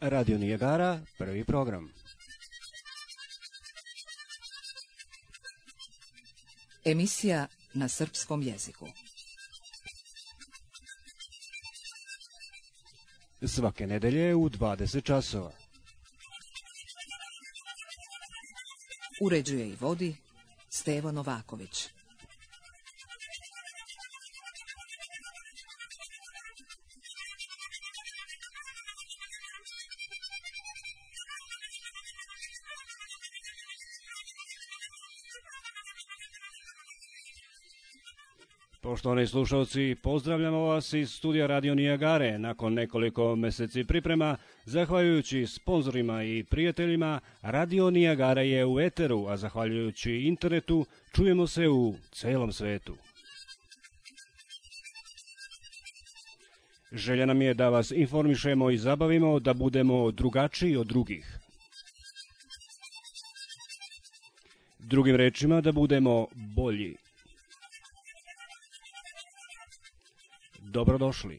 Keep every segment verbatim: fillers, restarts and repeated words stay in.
Radio Nijagara, prvi program. Emisija na srpskom jeziku. Svake nedelje u dvadeset časova. Uređuje i vodi Stevo Novaković. Poštovani slušalci, pozdravljamo vas iz studija Radio Nijagare. Nakon nekoliko meseci priprema, zahvaljujući sponzorima i prijateljima, Radio Nijagara je u eteru, a zahvaljujući internetu, čujemo se u celom svetu. Želja nam je da vas informišemo i zabavimo, da budemo drugačiji od drugih. Drugim rečima, da budemo bolji. Dobrodošli.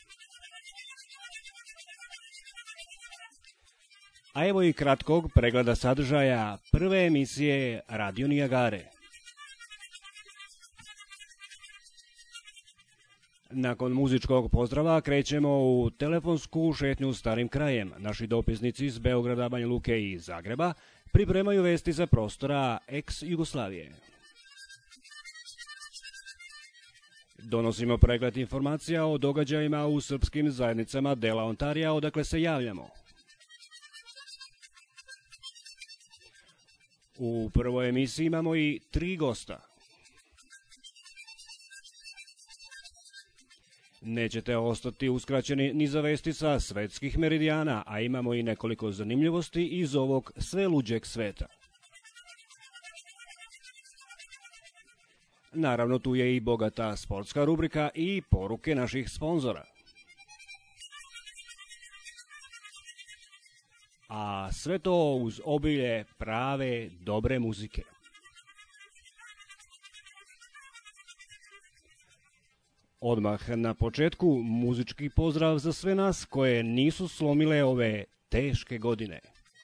A evo i kratkog pregleda sadržaja prve emisije Radio Nijagare. Nakon muzičkog pozdrava krećemo u telefonsku šetnju starim krajem. Naši dopisnici iz Beograda, Banja Luke i Zagreba pripremaju vesti za prostora ex-Jugoslavije. Donosimo pregled informacija o događajima u srpskim zajednicama dela Ontarija, odakle se javljamo. U prvoj emisiji imamo i tri gosta. Nećete ostati uskraćeni ni za vesti sa svetskih meridijana, a imamo i nekoliko zanimljivosti iz ovog sve luđeg sveta. Naravno, tu je i bogata sportska rubrika i poruke naših sponzora. A sve to uz obilje prave, dobre muzike. Odmah na početku muzički pozdrav za sve nas koje nisu slomile ove teške godine.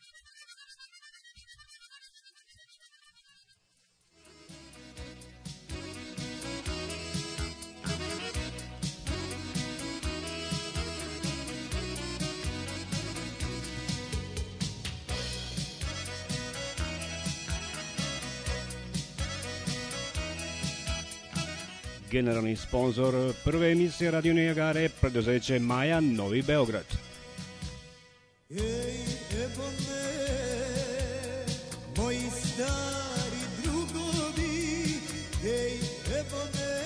Generalni sponzor prve emisije Radio Nijagare, preduzeće Maja, Novi Beograd. Ej, evo me, moji stari drugovi, ej, evo me,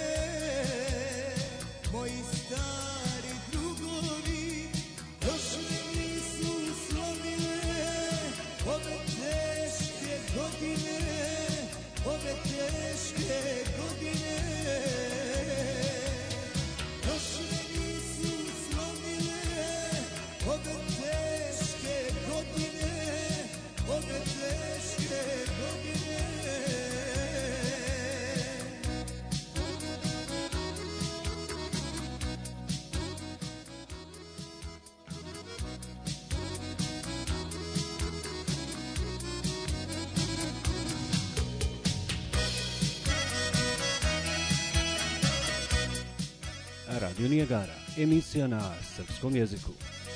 moji stari drugovi, još mi nisu slomile ove teške godine, ove teške godine. Radio Nijagara, emisija na srpskom jeziku.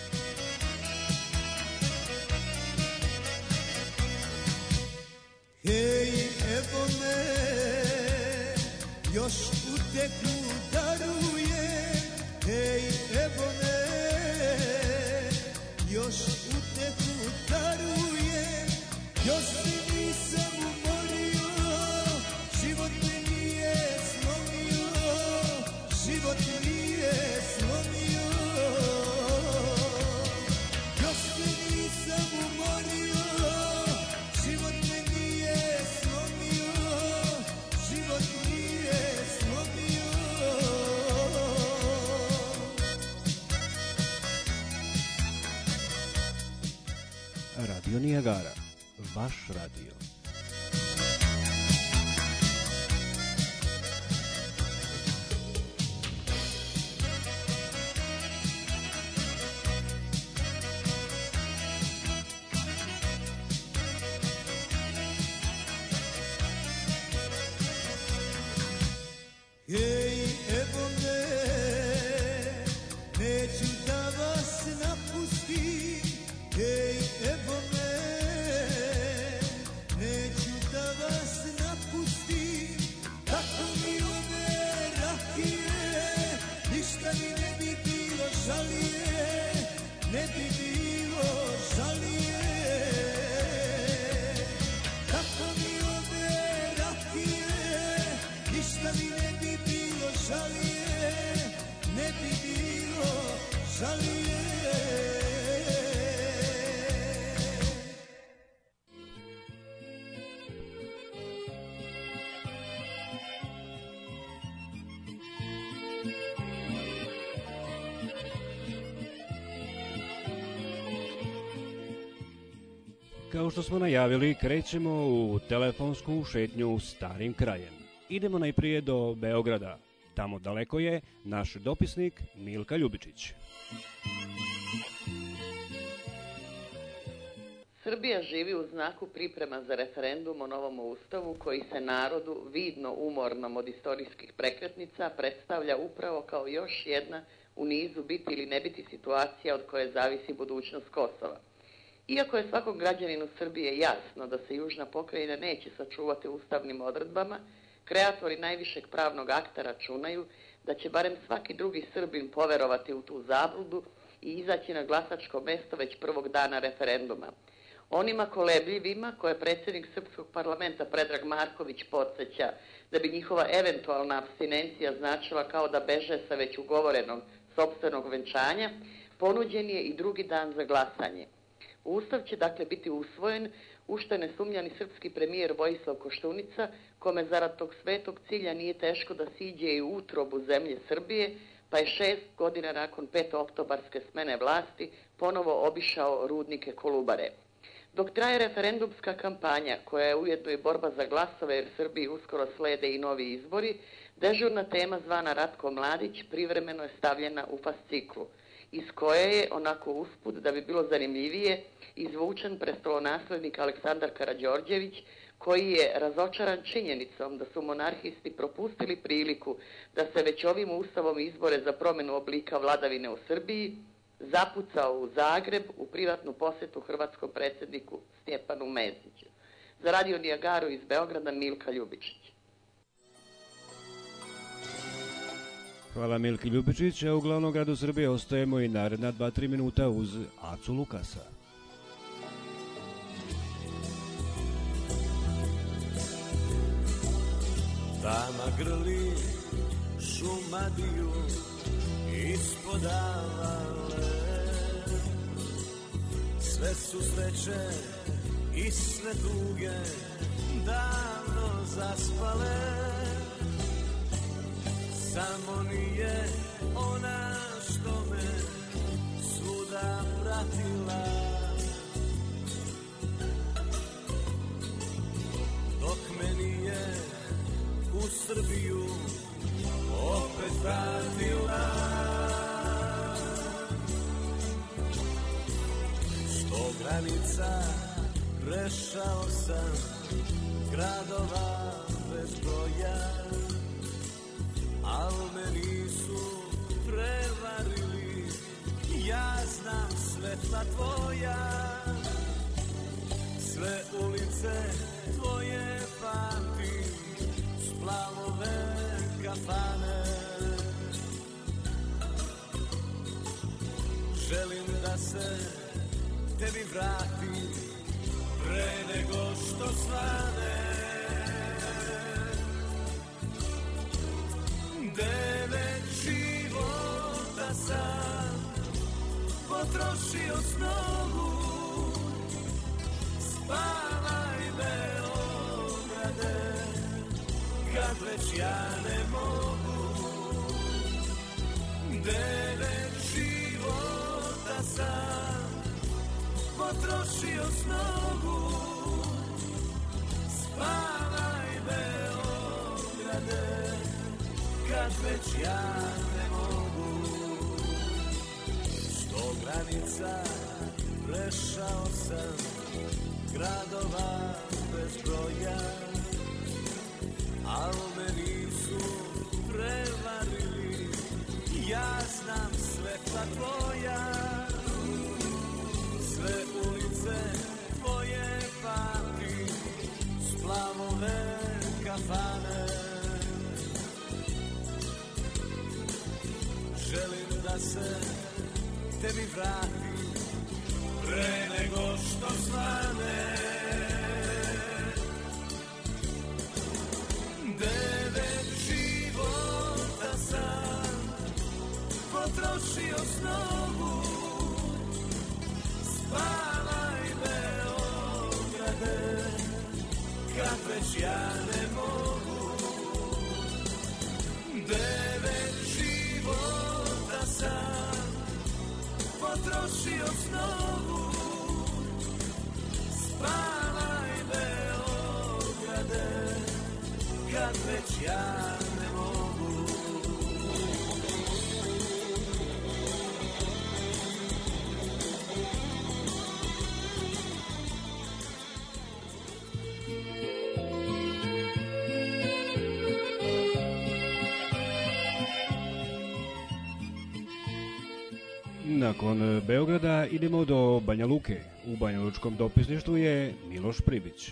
Hej, evo me, još uteku daruje, hej, evo me, još uteku daruje, još se nisam umorio, život me nije slomio, život nije slomio, još se nisam umorio, život me nije slomio, život nije slomio. Radio Nijagara, vaš radio. ništa mi ne bi bilo žalije, ne bi bilo žalije. Kao što smo najavili, krećemo u telefonsku šetnju starim krajem. Idemo najprije do Beograda. Tamo daleko je naš dopisnik Milka Ljubičić. Srbija živi u znaku priprema za referendum o novom ustavu koji se narodu vidno umornom od istorijskih prekretnica predstavlja upravo kao još jedna u nizu biti ili ne biti situacija od koje zavisi budućnost Kosova. Iako je svakom građaninu Srbije jasno da se južna pokrajina neće sačuvati ustavnim odredbama, kreatori najvišeg pravnog akta računaju da će barem svaki drugi Srbin poverovati u tu zabludu i izaći na glasačko mesto već prvog dana referenduma. Onima kolebljivima koje predsjednik Srpskog parlamenta Predrag Marković podsjeća da bi njihova eventualna apstinencija značila kao da beže sa već ugovorenog sopstvenog venčanja, ponuđen je i drugi dan za glasanje. Ustav će dakle biti usvojen, u što je nesumnjani srpski premijer Vojislav Koštunica, kome zarad tog svetog cilja nije teško da siđe i u utrobu zemlje Srbije, pa je šest godina nakon petooktobarske smene vlasti ponovo obišao rudnike Kolubare. Dok traje referendumska kampanja, koja je ujedno i borba za glasove jer Srbiji uskoro slede i novi izbori, dežurna tema zvana Ratko Mladić privremeno je stavljena u fasciklu, iz koje je, onako usput da bi bilo zanimljivije, izvučen prestolonaslednik Aleksandar Karađorđević, koji je razočaran činjenicom da su monarhisti propustili priliku da se već ovim ustavom izbore za promjenu oblika vladavine u Srbiji, zapucao u Zagreb u privatnu posjetu hrvatskom predsjedniku Stjepanu Mesiću. Za Radio Nijagaru iz Beograda Milka Ljubičić. Hvala Milki Ljubičić, a u glavnom gradu Srbije ostajemo i naredna dva tri minuta uz Acu Lukasa. Tama grli Šumadiju ispod avale, sve su sreće i sve tuge davno zaspale. Samo nije ona što me svuda pratila, dok me nije u Srbiju opet vratila. Sto granica prešao sam, gradova bez broja, al me nisu prevarili, ja znam svetla tvoja. Sve ulice tvoje pamtim, splavove kafane. Želim da se tebi vratim pre nego što svane. Devet života sam potrošio snovu, spavaj Beograde, kad već ja ne mogu. Devet života sam potrošio snovu, spavaj Beograde, kad već ja ne mogu. Sto granica prešao sam, gradova bez broja, al me nisu prevarili, ja znam svetla tvoja. Sve ulice tvoje pamtim, splavove kafane. Želim da se tebi vratim pre nego što svane. Devet snovu, spavaj Beograde, kad već ja ne mogu. Devet života sam potrošio snovu, spavaj Beograde, kad već ja ne mogu. Nakon Beograda idemo do Banja Luke. U banjalučkom dopisništvu je Miloš Pribić.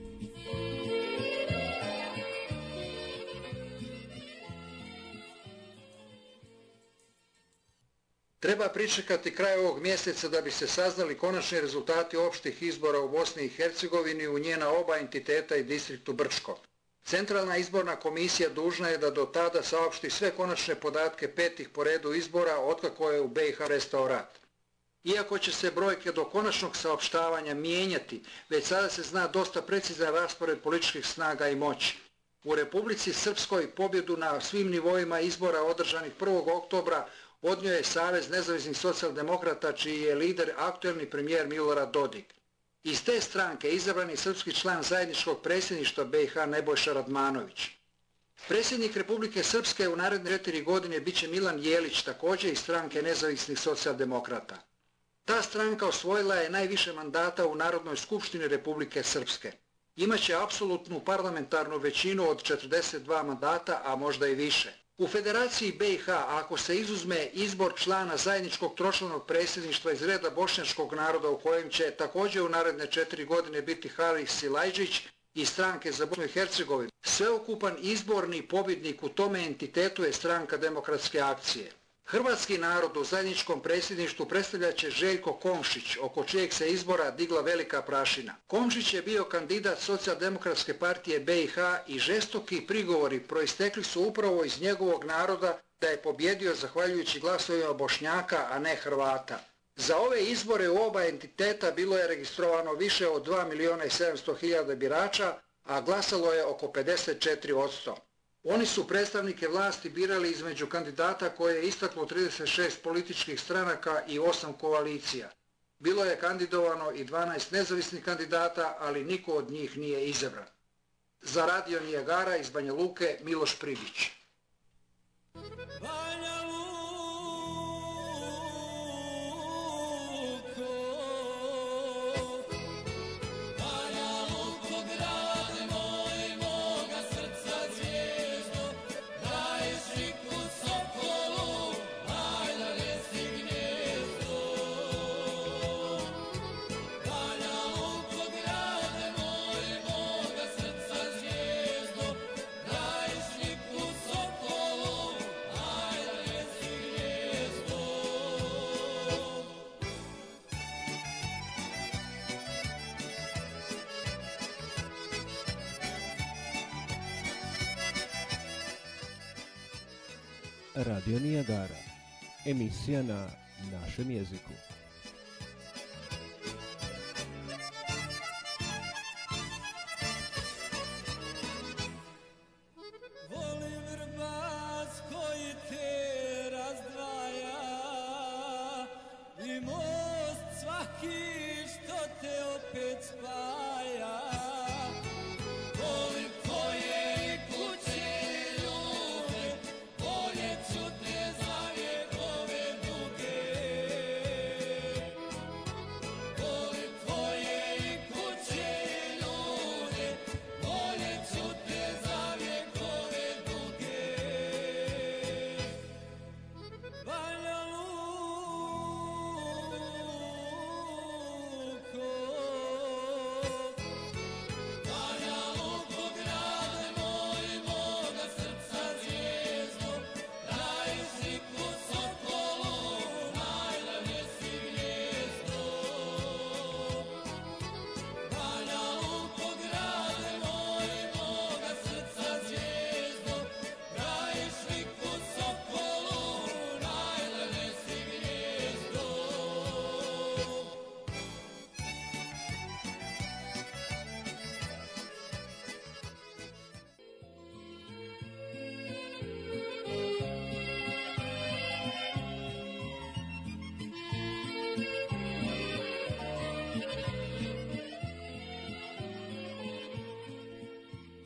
Treba pričekati kraj ovog mjeseca da bi se saznali konačni rezultati opštih izbora u Bosni i Hercegovini u njena oba entiteta i distriktu Brčko. Centralna izborna komisija dužna je da do tada saopšti sve konačne podatke petih po redu izbora otkako je u B i H prestao rat. Iako će se brojke do konačnog saopštavanja mijenjati, već sada se zna dosta precizan raspored političkih snaga i moći. U Republici Srpskoj pobjedu na svim nivoima izbora održanih prvog oktobra odnio je Savez nezavisnih socijaldemokrata, čiji je lider aktuelni premijer Milorad Dodik. Iz te stranke izabrani srpski član zajedničkog predsjedništva B i H Nebojša Radmanović. Predsjednik Republike Srpske u naredne četiri godine bit će Milan Jelić, također iz stranke nezavisnih socijaldemokrata. Ta stranka osvojila je najviše mandata u Narodnoj skupštini Republike Srpske. Imaće apsolutnu parlamentarnu većinu od četrdeset dva mandata, a možda i više. U Federaciji B i H, ako se izuzme izbor člana zajedničkog tročlanog predsjedništva iz reda bošnjačkog naroda u kojem će također u naredne četiri godine biti Haris Silajđić iz stranke za Bosnu i Hercegovinu, sveukupan izborni pobjednik u tome entitetu je Stranka demokratske akcije. Hrvatski narod u zajedničkom predsjedništvu predstavljat će Željko Komšić, oko čijeg se izbora digla velika prašina. Komšić je bio kandidat Socijaldemokratske partije B i H i žestoki prigovori proistekli su upravo iz njegovog naroda da je pobjedio zahvaljujući glasovima Bošnjaka, a ne Hrvata. Za ove izbore u oba entiteta bilo je registrovano više od dva milijuna i sedamsto hiljada birača, a glasalo je oko pedeset četiri posto. Oni su predstavnike vlasti birali između kandidata koje je istaklo trideset šest političkih stranaka i osam koalicija. Bilo je kandidovano i dvanaest nezavisnih kandidata, ali niko od njih nije izabran. Za Radio Nijagara iz Banja Luke, Miloš Pribić. Banja Radio Nijagara, emisija na našem jeziku. volim vrbas koji te razdvaja i most svaki što te opet spaja. Volim tvoje kuće ljube, voljet ću te za vjekove duge.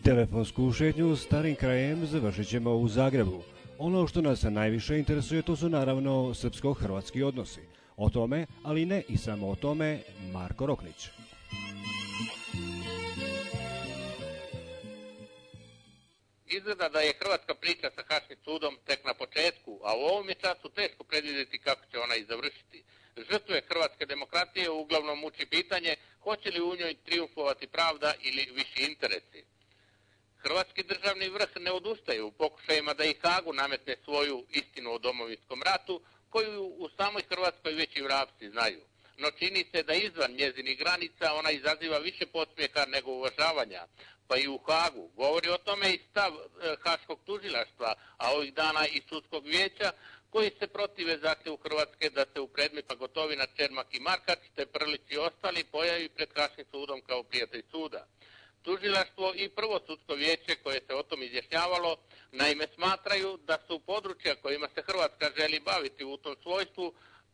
Telefonsku šetnju starim krajem završit ćemo u Zagrebu. Ono što nas najviše interesuje to su naravno srpsko-hrvatski odnosi. O tome, ali ne i samo o tome, Marko Roknić. Izgleda da je hrvatska priča sa Haškim sudom tek na početku, a u ovom je času teško predvidjeti kako će ona i završiti. Žrtve hrvatske demokratije uglavnom muči pitanje hoće li u njoj triumfovati pravda ili viši interesi. Hrvatski državni vrh ne odustaje u pokušajima da i Hagu nametne svoju istinu o Domovinskom ratu, koju u samoj Hrvatskoj već i vrapci znaju. No čini se da izvan njezinih granica ona izaziva više podsmijeha nego uvažavanja, pa i u Hagu. Govori o tome i stav e, Haškog tužilaštva, a ovih dana i sudskog vijeća, koji se protive zahtjevu Hrvatske da se u predmetima Gotovina, Čermak i Markač, te Prlić i ostali pojavi pred Haškim sudom kao prijatelj suda. Tužilaštvo i prvo sudsko vijeće koje se o tom izjašnjavalo, naime smatraju da su područja kojima se Hrvatska želi baviti u tom svojstvu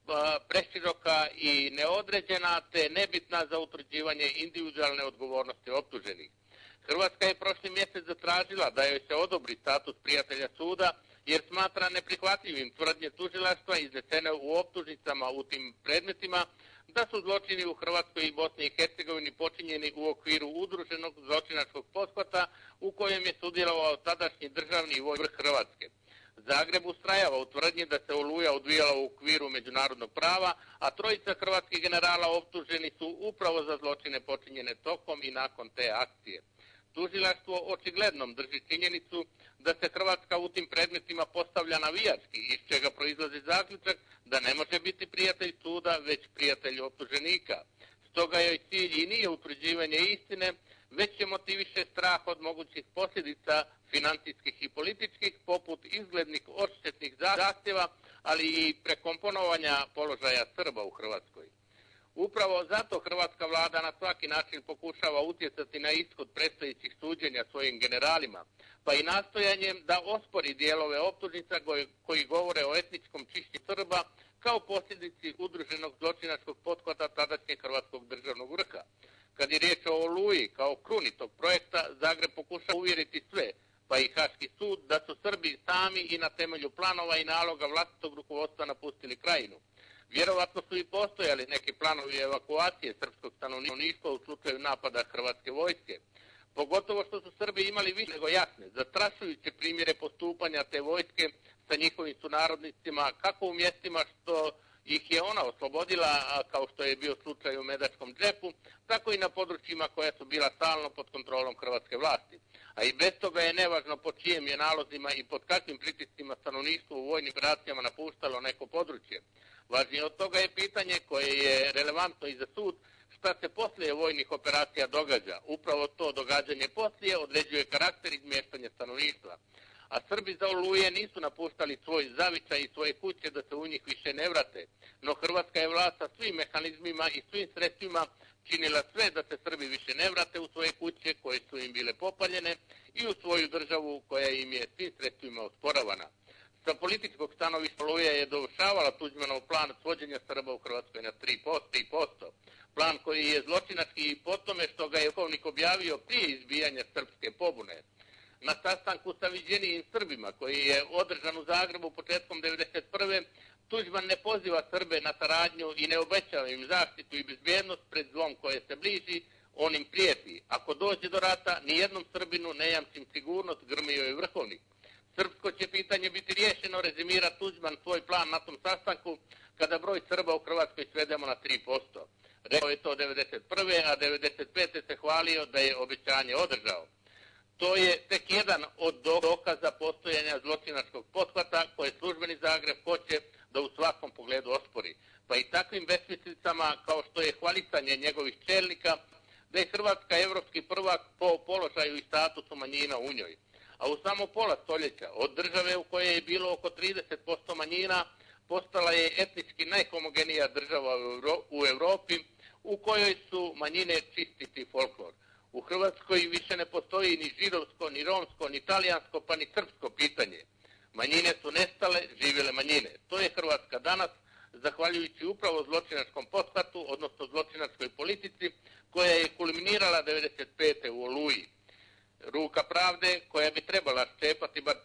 preširoka i neodređena, te nebitna za utvrđivanje individualne odgovornosti optuženih. Hrvatska je prošli mjesec zatražila da joj se odobri status prijatelja suda, jer smatra neprihvatljivim tvrdnje tužilaštva iznesene u optužnicama u tim predmetima da su zločini u Hrvatskoj i Bosni i Hercegovini počinjeni u okviru udruženog zločinačkog pothvata u kojem je sudjelovao tadašnji državni vrh Hrvatske. Zagreb ustrajava u tvrdnji da se Oluja odvijala u okviru međunarodnog prava, a trojica hrvatskih generala optuženi su upravo za zločine počinjene tokom i nakon te akcije. Tužilaštvo očiglednom drži činjenicu da se Hrvatska u tim predmetima postavlja navijački, iz čega proizlazi zaključak da ne može biti prijatelj suda, već prijatelj optuženika. Stoga joj cilj i nije utvrđivanje istine, već je motiviše strah od mogućih posljedica financijskih i političkih, poput izglednih odštetnih zahtjeva, ali i prekomponovanja položaja Srba u Hrvatskoj. Upravo zato hrvatska vlada na svaki način pokušava utjecati na ishod predstojećih suđenja svojim generalima, pa i nastojanjem da ospori dijelove optužnica koji govore o etničkom čišćenju Srba kao posljedici udruženog zločinačkog pothvata tadašnjeg hrvatskog državnog vrha. Kad je riječ o Oluji kao kruni tog projekta, Zagreb pokušava uvjeriti sve, pa i Haški sud, da su Srbi sami i na temelju planova i naloga vlastitog rukovodstva napustili krajinu. Vjerovatno su i postojali neki planovi evakuacije srpskog stanovništva u slučaju napada hrvatske vojske. Pogotovo što su Srbi imali više nego jasne, zastrašujuće primjere postupanja te vojske sa njihovim sunarodnicima, kako u mjestima što ih je ona oslobodila, kao što je bio slučaj u Medačkom džepu, tako i na područjima koja su bila stalno pod kontrolom hrvatske vlasti. A i bez toga je nevažno po čijem je nalozima i pod kakvim pritiscima stanovništvo u vojnim operacijama napuštalo neko područje. Važnije od toga je pitanje koje je relevantno i za sud, šta se poslije vojnih operacija događa. Upravo to događanje poslije određuje karakter izmještanja stanovništva. A Srbi za Oluje nisu napuštali svoj zavičaj i svoje kuće da se u njih više ne vrate. No Hrvatska je vlast sa svim mehanizmima i svim sredstvima činila sve da se Srbi više ne vrate u svoje kuće koje su im bile popaljene i u svoju državu koja im je svim sredstvima osporavana. Sa političkog stanovišta Oluja je dovršavala Tuđmanov plan svođenja Srba u Hrvatskoj na tri posto. Plan koji je zločinački i po tome što ga je pukovnik objavio prije izbijanja srpske pobune. Na sastanku sa viđenijim Srbima koji je održan u Zagrebu početkom devedeset prve. Tuđman ne poziva Srbe na saradnju i ne obećava im zaštitu i bezbjednost pred zlom koje se bliži, on im prijeti. Ako dođe do rata, nijednom Srbinu ne jamčim sigurnost, grmio je vrhovnik. Srpsko će pitanje biti riješeno, rezimira Tuđman svoj plan na tom sastanku, kada broj Srba u Hrvatskoj svedemo na tri posto. Rekao je to devedeset prve. a devedeset pete se hvalio da je obećanje održao. To je tek jedan od dokaza postojanja zločinačkog pothvata koje službeni Zagreb hoće da u svakom pogledu ospori. Pa i takvim besmislicama kao što je hvalisanje njegovih čelnika da je Hrvatska evropski prvak po položaju i statusu manjina u njoj. A u samo pola stoljeća od države u kojoj je bilo oko trideset posto manjina postala je etnički najhomogenija država u Europi u kojoj su manjine čistiti folklor. U Hrvatskoj više ne postoji ni židovsko, ni romsko, ni talijansko, pa ni srpsko pitanje. Manjine su nestale, živjele manjine. To je Hrvatska danas, zahvaljujući upravo zločinačkom pothvatu, odnosno zločinačkoj politici, koja je kulminirala devedeset pete u Oluji. Ruka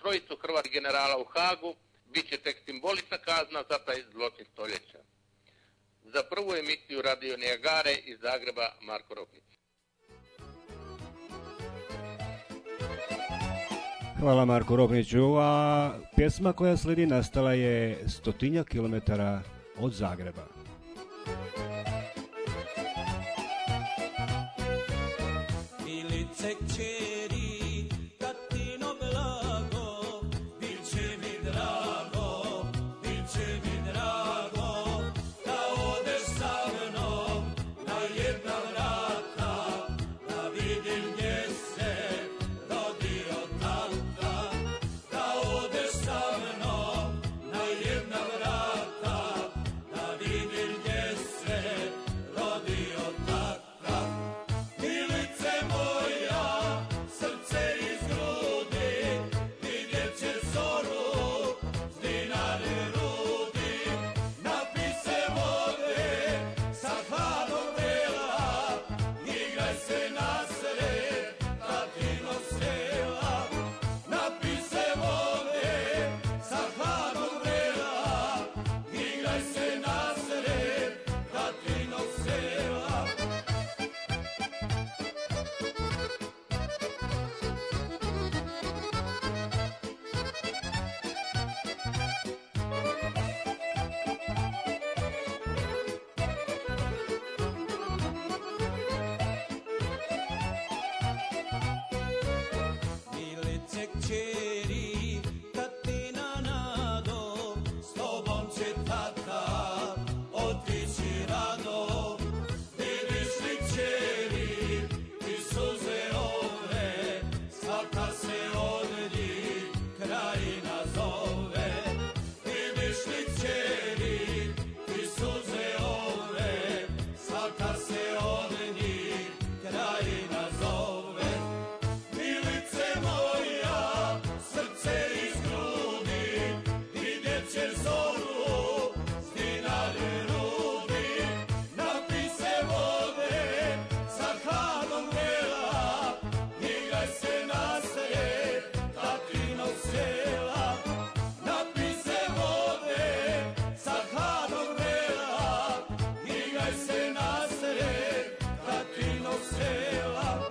trojicu hrvatskih generala u Hagu bit će tek simbolična kazna za taj zločin stoljeća. Za prvu emisiju Radio Nijagare iz Zagreba, Marko Roknić. Hvala Marku Rokniću, a pjesma koja sledi nastala je stotinjak kilometara od Zagreba. Milice kćeri, tatino blago, bit će mi drago, bit će mi drago, da odeš sa mnom na jedna vrata, da vidim gdje se rodio tata, da odeš sa mnom na jedna vrata, da vidim gdje se rodio tata. Milice moja, srce iz grudi, vidjet će zoru, s dinare rudi, napij se vode, sa hladnog vrela, igraj se nasred tatinog sela. Napij se vode, sa hladnog vrela, igraj se nasred tatinog sela. Milice kćeri, tatina nado, s tobom će tata otići rado. Vidiš li kćeri, ti suze ove, svaka se od njih krajina zove. Vidiš li kćeri, ti suze ove, svaka se od njih krajina zove. Milice moja, srce iz grudi, vidjet će zoru, s dinare rudi. Napij se vode, sa hladnog vrela, igraj se nasred tatinog sela. Napij se vode, sa hladnog vrela, igraj se nasred tatinog sela.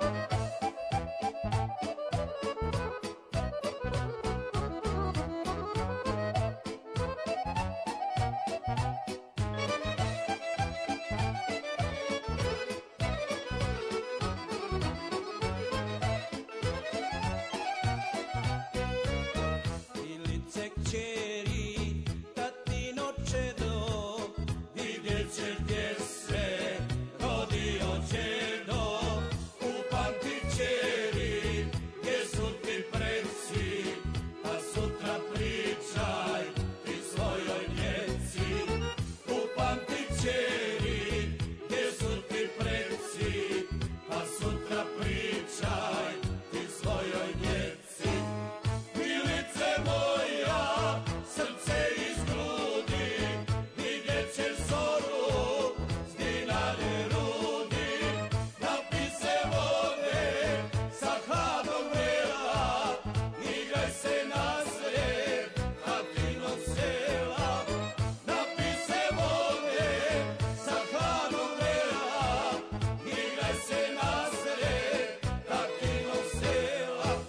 Milice kćeri, tatino čedo, vidjet će gdje se rodio čedo. Upamti kćeri, gdje su ti preci, pa sutra pričaj ti svojoj djeci. Upamti kćeri, gdje su ti preci, pa sutra pričaj ti svojoj djeci. Milice moja, srce iz grudi, vidjet će zoru, s dinare rudi. Napij se vode, sa hladnog vrela, igraj se nasred tatinog sela. Napij se vode, sa hladnog vrela, igraj se nasred tatinog sela.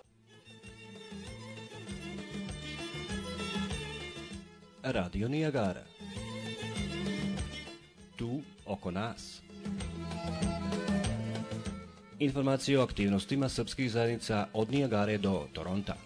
Radio Nijagara. Tu oko nas. Informacije o aktivnostima srpskih zajednica od Nijagare do Toronta.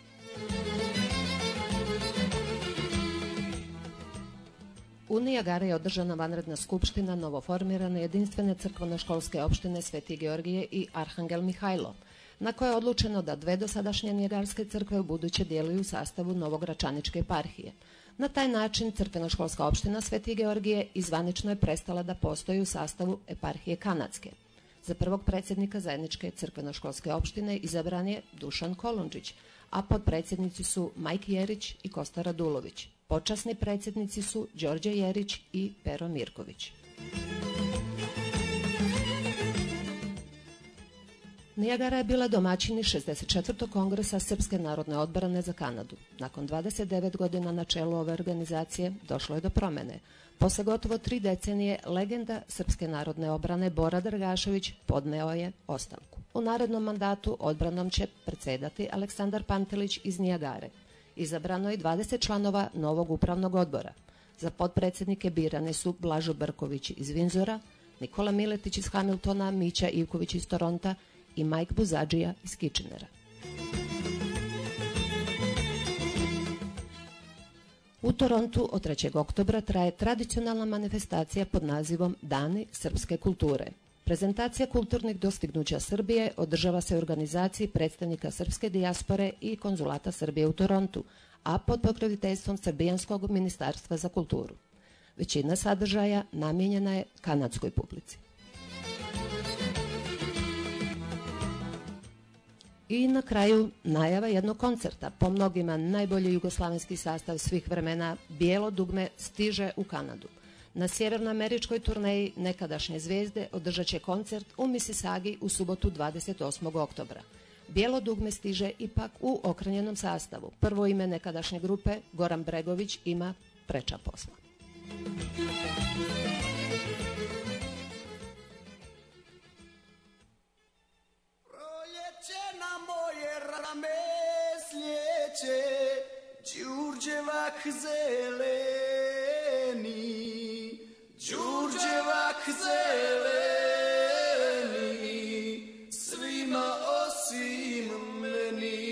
U Nijagari je održana vanredna skupština novoformirane jedinstvene crkveno-školske opštine Sveti Georgije i Arhangel Mihajlo, na koje je odlučeno da dve dosadašnje nijagarske crkve u buduće djeluju u sastavu Novogračaničke eparhije. Na taj način crkveno-školska opština Sveti Georgije izvanično je prestala da postoji u sastavu eparhije Kanadske. Za prvog predsjednika zajedničke crkveno-školske opštine izabran je Dušan Kolundžić, a potpredsjednici su Majk Jerić i Kosta Radulović. Počasni predsjednici su Đorđe Jerić i Pero Mirković. Nijagara je bila domaćini šezdeset četvrtog kongresa Srpske narodne odbrane za Kanadu. Nakon dvadeset devet godina na čelu ove organizacije došlo je do promene. Posle gotovo tri decenije legenda Srpske narodne odbrane Bora Dragašević podneo je ostavku. U narednom mandatu odbranom će predsjedati Aleksandar Pantelić iz Nijagare. Izabrano je dvadeset članova novog upravnog odbora. Za potpredsjednike birane su Blažo Brković iz Vinzora, Nikola Miletić iz Hamiltona, Mića Ivković iz Toronta i Mike Buzadžija iz Kitchenera. U Torontu od trećeg oktobra traje tradicionalna manifestacija pod nazivom Dani srpske kulture. Prezentacija kulturnih dostignuća Srbije održava se u organizaciji predstavnika srpske dijaspore i konzulata Srbije u Torontu, a pod pokroviteljstvom Srbijanskog ministarstva za kulturu. Većina sadržaja namijenjena je kanadskoj publici. I na kraju najava jednog koncerta. Po mnogima najbolji jugoslavenski sastav svih vremena Bijelo dugme stiže u Kanadu. Na sjevernoameričkoj turneji nekadašnje zvijezde održat će koncert u Misisagi u subotu dvadeset osmog oktobra. Bijelo dugme stiže ipak u okrnjenom sastavu. Prvo ime nekadašnje grupe, Goran Bregović, ima preča posla. Proljeće na moje rame sljeće, Đurđevak zeleni, Đurđevak zeleni, svima osim meni.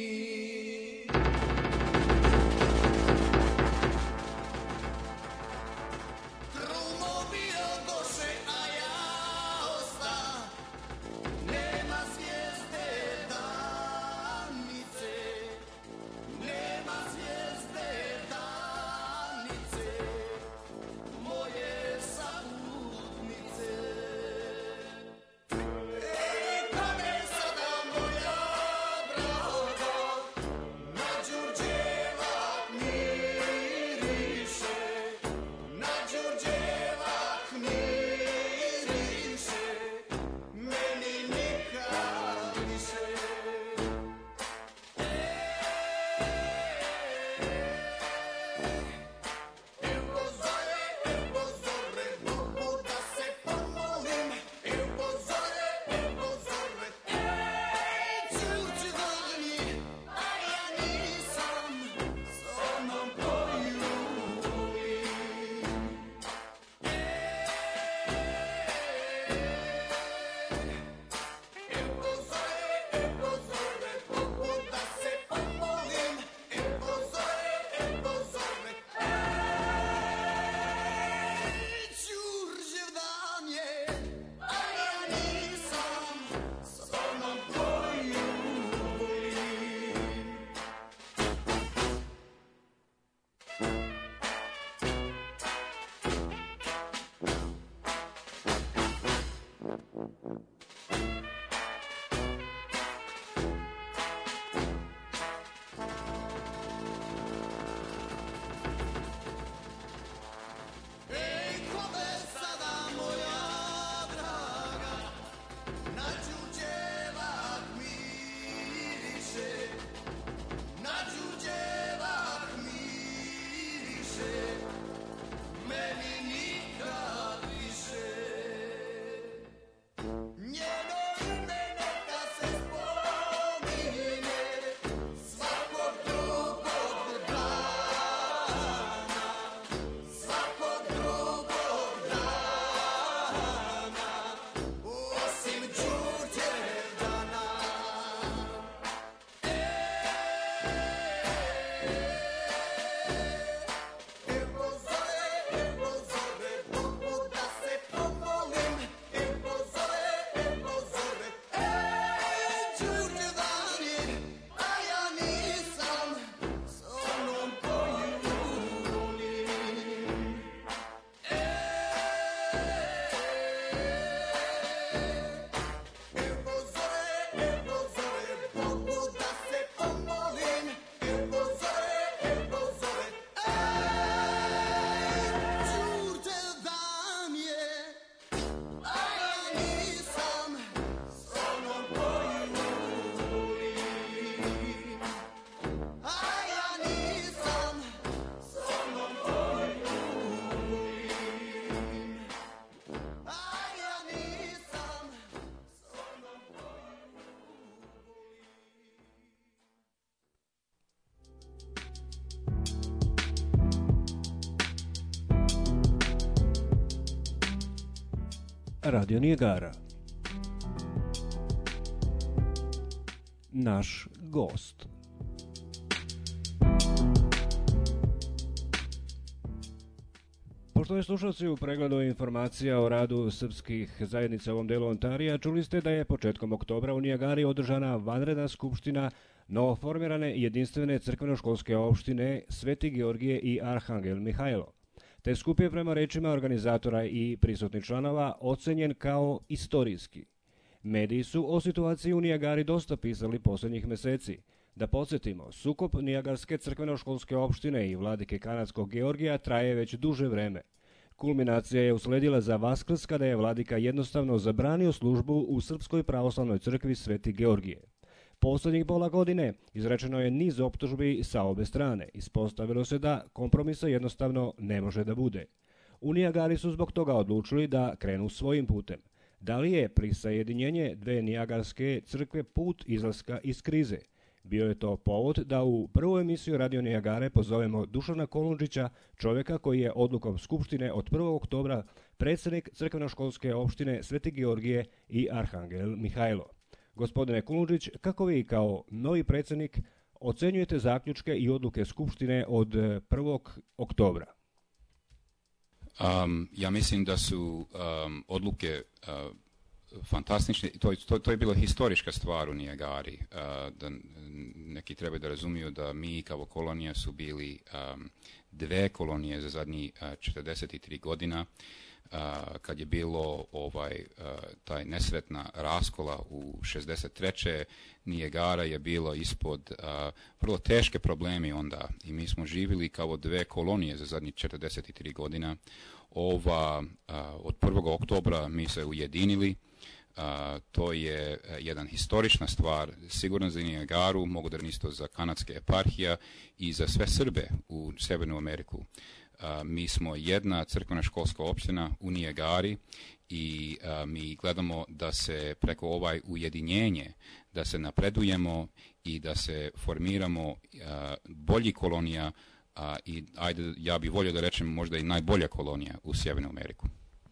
Drumovi odoše, a ja osta, nema zvijezde danice, nema zvijezde danice, moje saputnice. Ej, kome sada moja draga, na Đurđevak miriše, na Đurđevak miriše, meni nikad više. Evo zore, evo zore, Bogu da se pomolim. Evo zore, evo zore, ej, Đurđevani, a ja nisam s onom koju volim. Evo zore, evo zore, Bogu da se pomolim. Evo zore, evo zore, ej, Đurđevdan je, a ja nisam s onom koju volim. Ej, kome sada moja draga, na Đurđevak miriše, na Đurđevak miriše, meni nikad više. Radio Nijagara. Naš gost. Poštovani slušalci, u pregledu informacija o radu srpskih zajednica u ovom delu Ontarija čuli ste da je početkom oktobra u Nijagari održana vanredna skupština novoformirane jedinstvene crkveno-školske opštine Sveti Georgije i Arhangel Mihajlo. Te skup je prema rečima organizatora i prisutnih članova ocenjen kao istorijski. Mediji su o situaciji u Nijagari dosta pisali posljednjih meseci. Da podsjetimo, sukob Nijagarske crkveno-školske opštine i vladike kanadskog Georgija traje već duže vreme. Kulminacija je usledila za Vaskrs kada je vladika jednostavno zabranio službu u Srpskoj pravoslavnoj crkvi Sveti Georgije. Poslednjih pola godine izrečeno je niz optužbi sa obe strane. Ispostavilo se da kompromisa jednostavno ne može da bude. U Nijagari su zbog toga odlučili da krenu svojim putem. Da li je prisajedinjenje dve nijagarske crkve put izlaska iz krize? Bio je to povod da u prvu emisiju Radio Nijagare pozovemo Dušana Kolundžića, čovjeka koji je odlukom Skupštine od prvog oktobra predsjednik crkveno-školske opštine Sveti Georgije i Arhangel Mihajlo. Gospodine Kolundžić, kako vi kao novi predsjednik ocenjujete zaključke i odluke Skupštine od prvog oktobra? Um, ja mislim da su um, odluke uh, fantastične. To, to, to je bila historička stvar u Nijagari. Uh, da neki trebaju da razumiju da mi kao kolonija su bili um, dve kolonije za zadnji uh, četrdeset tri godina. Uh, kad je bilo ovaj uh, taj nesretna raskola u šezdeset treće Nijagara je bilo ispod uh, vrlo teške problemi onda i mi smo živjeli kao dve kolonije za zadnjih četrdeset tri godina. Ova uh, od prvog oktobra mi se ujedinili. Uh, to je uh, jedan historična stvar, sigurno za Nijagaru, mogu da isto za kanadske eparhija i za sve Srbe u Severnu Ameriku. Uh, mi smo jedna crkvena školska opština u Nijagari i uh, mi gledamo da se preko ovaj ujedinjenje, da se napredujemo i da se formiramo uh, bolji kolonija uh, i ajde, ja bih volio da rečem možda i najbolja kolonija u Sjevernu Ameriku.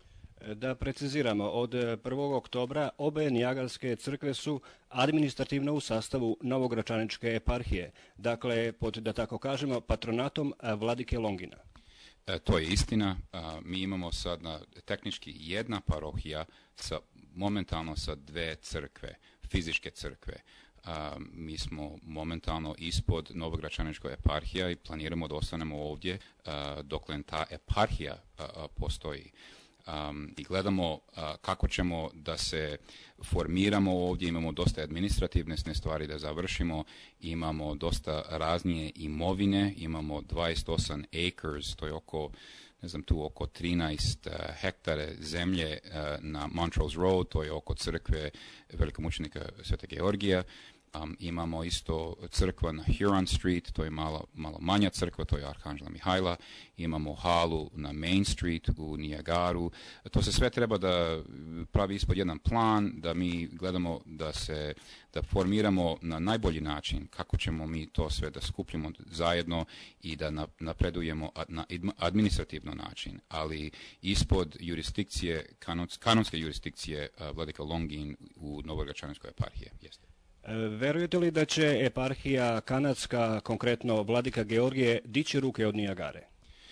Da preciziramo, od prvog oktobra obe nijagarske crkve su administrativno u sastavu Novogračaničke eparhije, dakle pod, da tako kažemo, patronatom vladike Longina. E, to je istina. A, mi imamo sad na, tehnički jedna parohija sa, momentalno sa dve crkve, fizičke crkve. A, mi smo momentalno ispod Novogračaničkog eparhija i planiramo da ostanemo ovdje a, dokle ta eparhija a, a, postoji. Um, i gledamo uh, kako ćemo da se formiramo ovdje, imamo dosta administrativne stvari da završimo, imamo dosta raznije imovine, imamo dvadeset osam acres, to je oko, ne znam tu, oko trinaest uh, hektare zemlje uh, na Montrose Road, to je oko crkve velikomučenika Svete Georgija. Um, imamo isto crkva na Huron Street, to je malo, malo manja crkva, to je Arhangela Mihajla. Imamo halu na Main Street u Nijagaru. To se sve treba da pravi ispod jedan plan, da mi gledamo da se da formiramo na najbolji način kako ćemo mi to sve da skupljamo zajedno i da napredujemo na administrativno način, ali ispod jurisdikcije, kanonske jurisdikcije uh, vladika Longin u Novogračaničkoj eparhije. Jeste. Verujete li da će eparhija kanadska, konkretno vladika Georgije, dići ruke od Nijagare?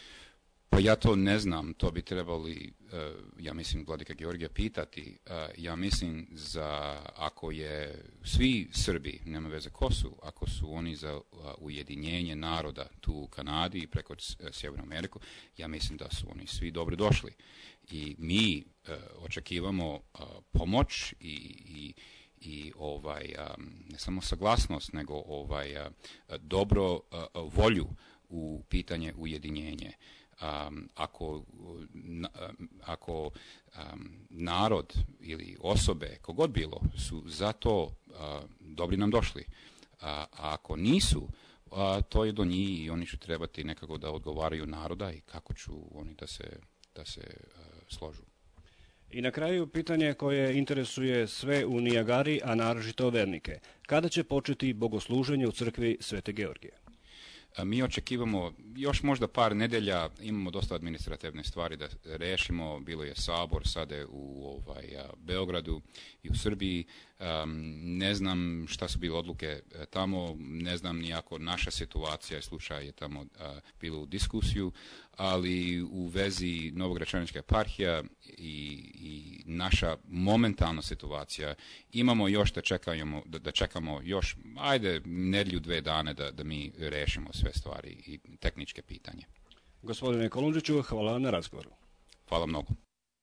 Pa ja to ne znam, to bi trebali, uh, ja mislim, vladika Georgija pitati. Uh, ja mislim za, ako je svi Srbi, nema veze ko su, ako su oni za uh, ujedinjenje naroda tu u Kanadi i preko uh, Sjevernu Ameriku, ja mislim da su oni svi dobro došli. I mi uh, očekivamo uh, pomoć i, i i ovaj um, ne samo saglasnost, nego ovaj uh, dobro uh, volju u pitanje ujedinjenje. Um, ako na, ako um, narod ili osobe, kogod bilo, su za to uh, dobri nam došli. A, a ako nisu, uh, to je do njih i oni će trebati nekako da odgovaraju naroda i kako ću oni da se, da se uh, složu. I na kraju pitanje koje interesuje sve u Nijagari, a naročito vernike. Kada će početi bogosluženje u crkvi Svete Georgije? A mi očekivamo još možda par nedelja, imamo dosta administrativne stvari da rešimo, bilo je sabor sada je u ovaj, a, Beogradu i u Srbiji, um, ne znam šta su bile odluke a, tamo, ne znam nijako naša situacija i slučaj je tamo a, bilo u diskusiju, ali u vezi Novogračaničke eparhija i, i naša momentalna situacija, imamo još da čekamo, da, da čekamo još, ajde, nedlju, dve dane da, da mi rešimo sve stvari i tehničke pitanje. Gospodine Kolundžiću, hvala na razgovoru. Hvala mnogo.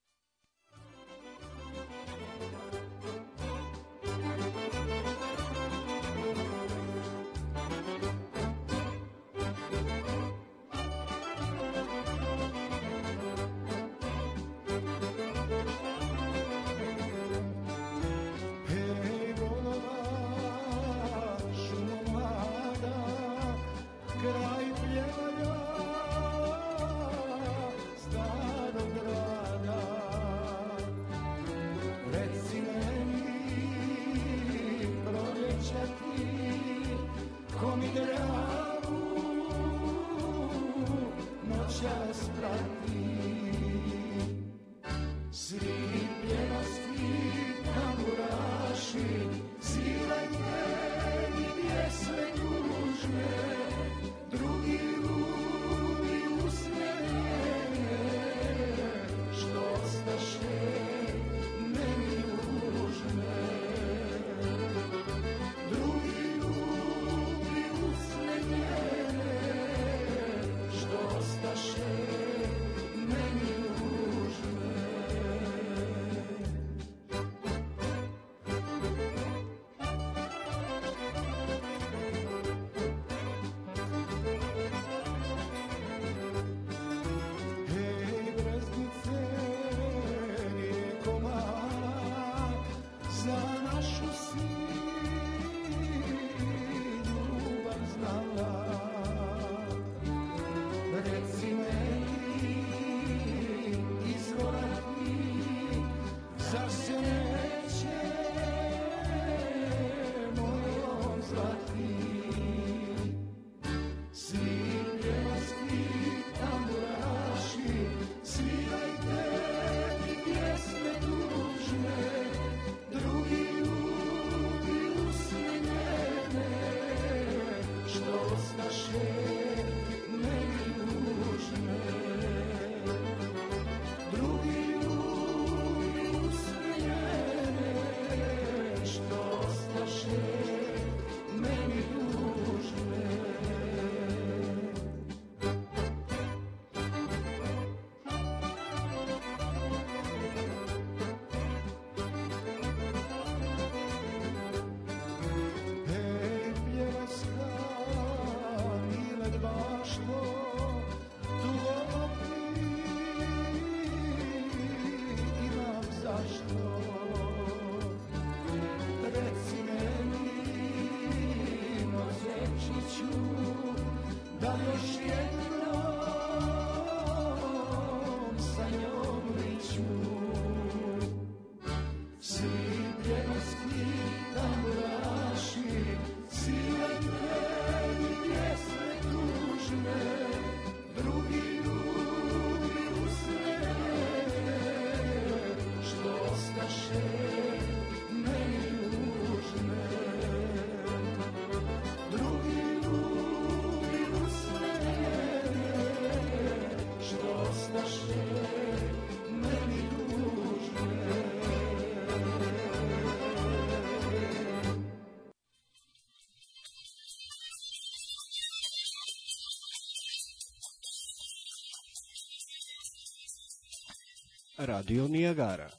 Radio Nijagara.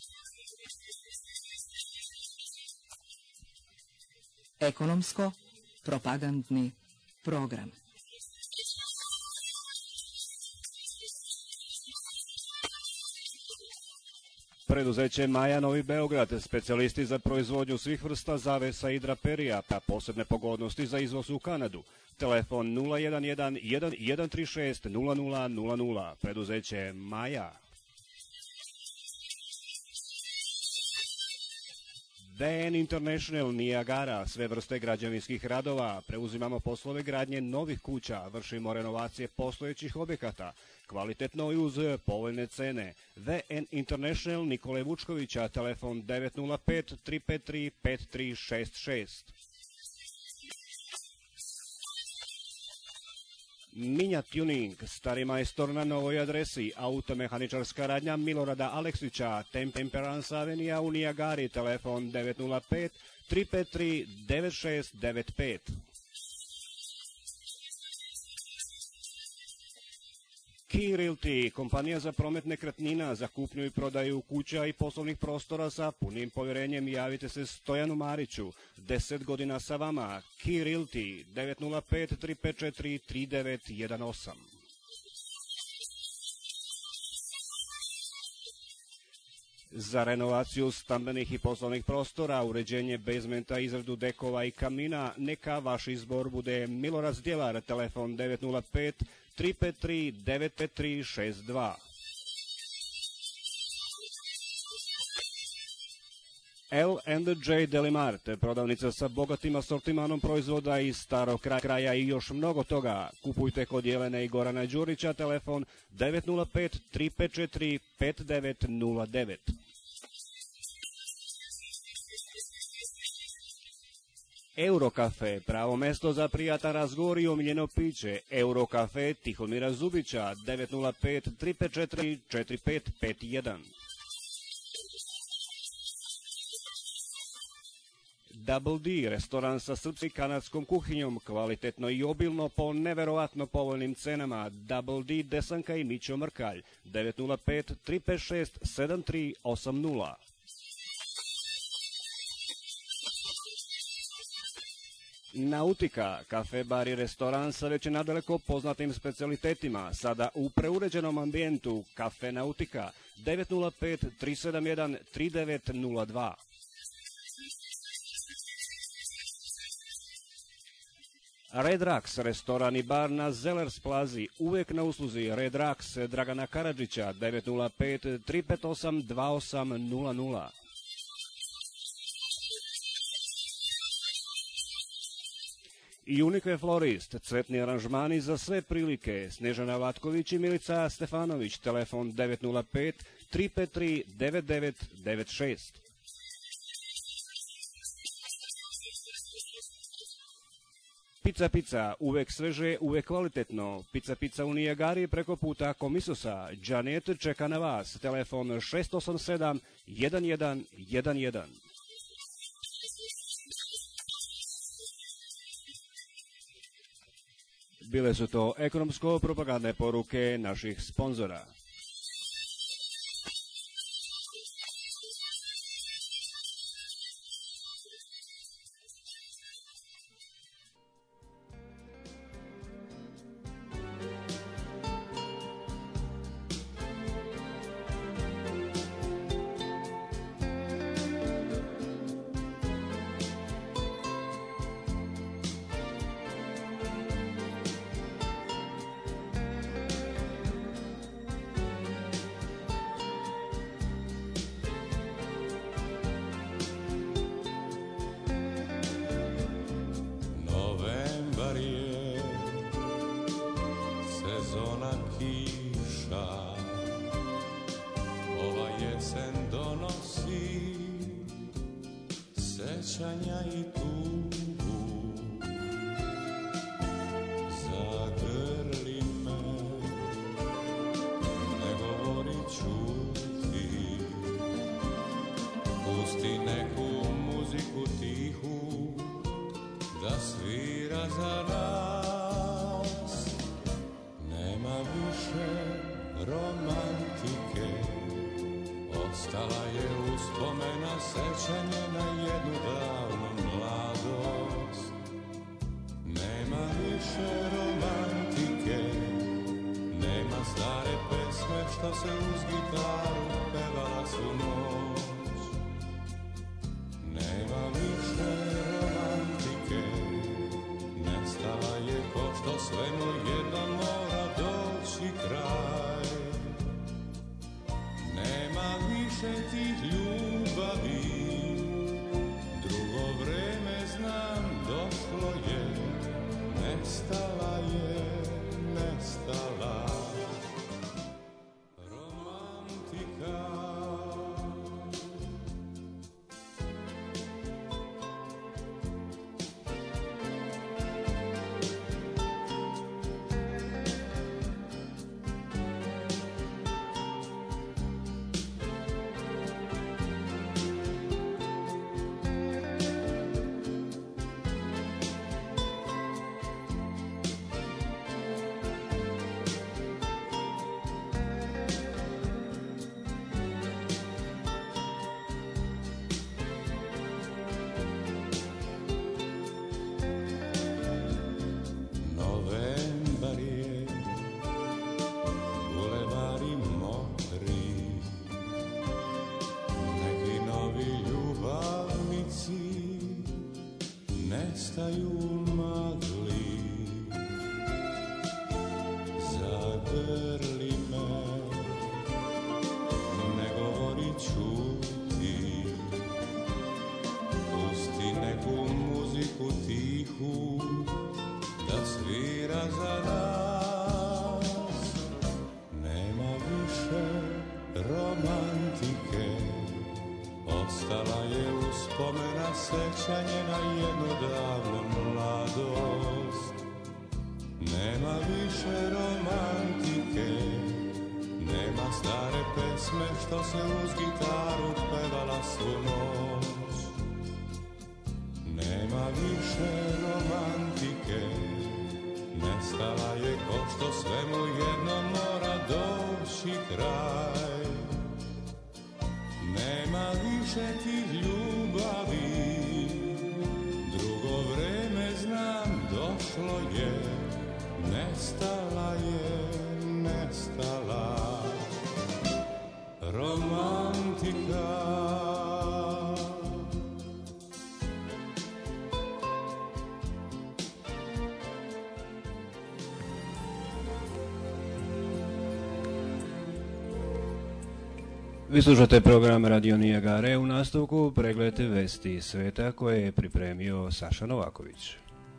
Ekonomsko-propagandni program. Preduzeće Maja Novi Beograd, specijalisti za proizvodnju svih vrsta zavesa i draperija, pa posebne pogodnosti za izvoz u Kanadu. Telefon nula jedan jedan jedan jedan tri šest nula nula nula nula. Preduzeće Maja. V N International Niagara, sve vrste građevinskih radova, preuzimamo poslove gradnje novih kuća, vršimo renovacije postojećih objekata, kvalitetno i uz povoljne cene. V N International Nikole Vučkovića, telefon devet nula pet, tri pet tri, pet tri šest šest. Minja Tuning, stari majstor na novoj adresi, automehaničarska radnja Milorada Aleksića, Temperance Avenija u Nijagari, telefon devet nula pet, tri pet tri, devet šest devet pet. Key Realty, kompanija za promet nekretnina, za kupnju i prodaju kuća i poslovnih prostora sa punim povjerenjem. Javite se Stojanu Mariću, deset godina sa vama. Key Realty, devet nula pet, tri pet četiri, tri devet jedan osam. Za renovaciju stambenih i poslovnih prostora, uređenje bezmenta, izradu dekova i kamina, neka vaš izbor bude Milorad Zdjelar, telefon devet nula pet, tri pet tri, devet pet tri šest dva. L and J Delimart, prodavnica sa bogatim asortimanom proizvoda iz starog kraja i još mnogo toga. Kupujte kod Jelene i Gorana Đurića, telefon devet nula pet, tri pet četiri, pet devet nula devet. Eurocafe, pravo mesto za prijatan razgovor i omiljeno piće. Eurocafe Tihomira Zubića, devet nula pet, tri pet četiri, četiri pet pet jedan. Double D, restoran sa srpskom i kanadskom kuhinjom, kvalitetno i obilno po neverovatno povoljnim cenama. Double D, Desanka i Mićo Mrkalj, devet nula pet, tri pet šest, sedam tri osam nula. Nautika, kafe, bar i restoran sa već nadaleko poznatim specijalitetima, sada u preuređenom ambijentu. Kafe Nautika, devet nula pet, tri sedam jedan, tri devet nula dva. Red Rocks, restoran i bar na Zellers plazi, uvijek na usluzi. Red Rocks, Dragana Karadžića, devet nula pet, tri pet osam, dva osam nula nula. Unique Florist, cvetni aranžmani za sve prilike. Snežana Vatković i Milica Stefanović, telefon devet nula pet, tri pet tri, devet devet devet šest. Pizza Pizza, uvek sveže, uvek kvalitetno. Pizza Pizza u Nijagari preko puta Komisosa. Janet čeka na vas, telefon šest osam sedam, jedan jedan jedan jedan. Bile su to ekonomsko-propagandne poruke naših sponzora. Nema više tih ljubavi sećanje na jednu davnu mladost. Nema više romantike, nema stare pesme što se uz gitaru pevala svu noć. Nema više romantike, nestala je ko što svemu jedno mora doći kraj. Nema više tih ljubavi, drugo vreme znam došlo je, nestala je, nestala romantika. Vi slušate program Radio Nijagare, u nastavku pregled vesti iz sveta koje je pripremio Saša Novaković.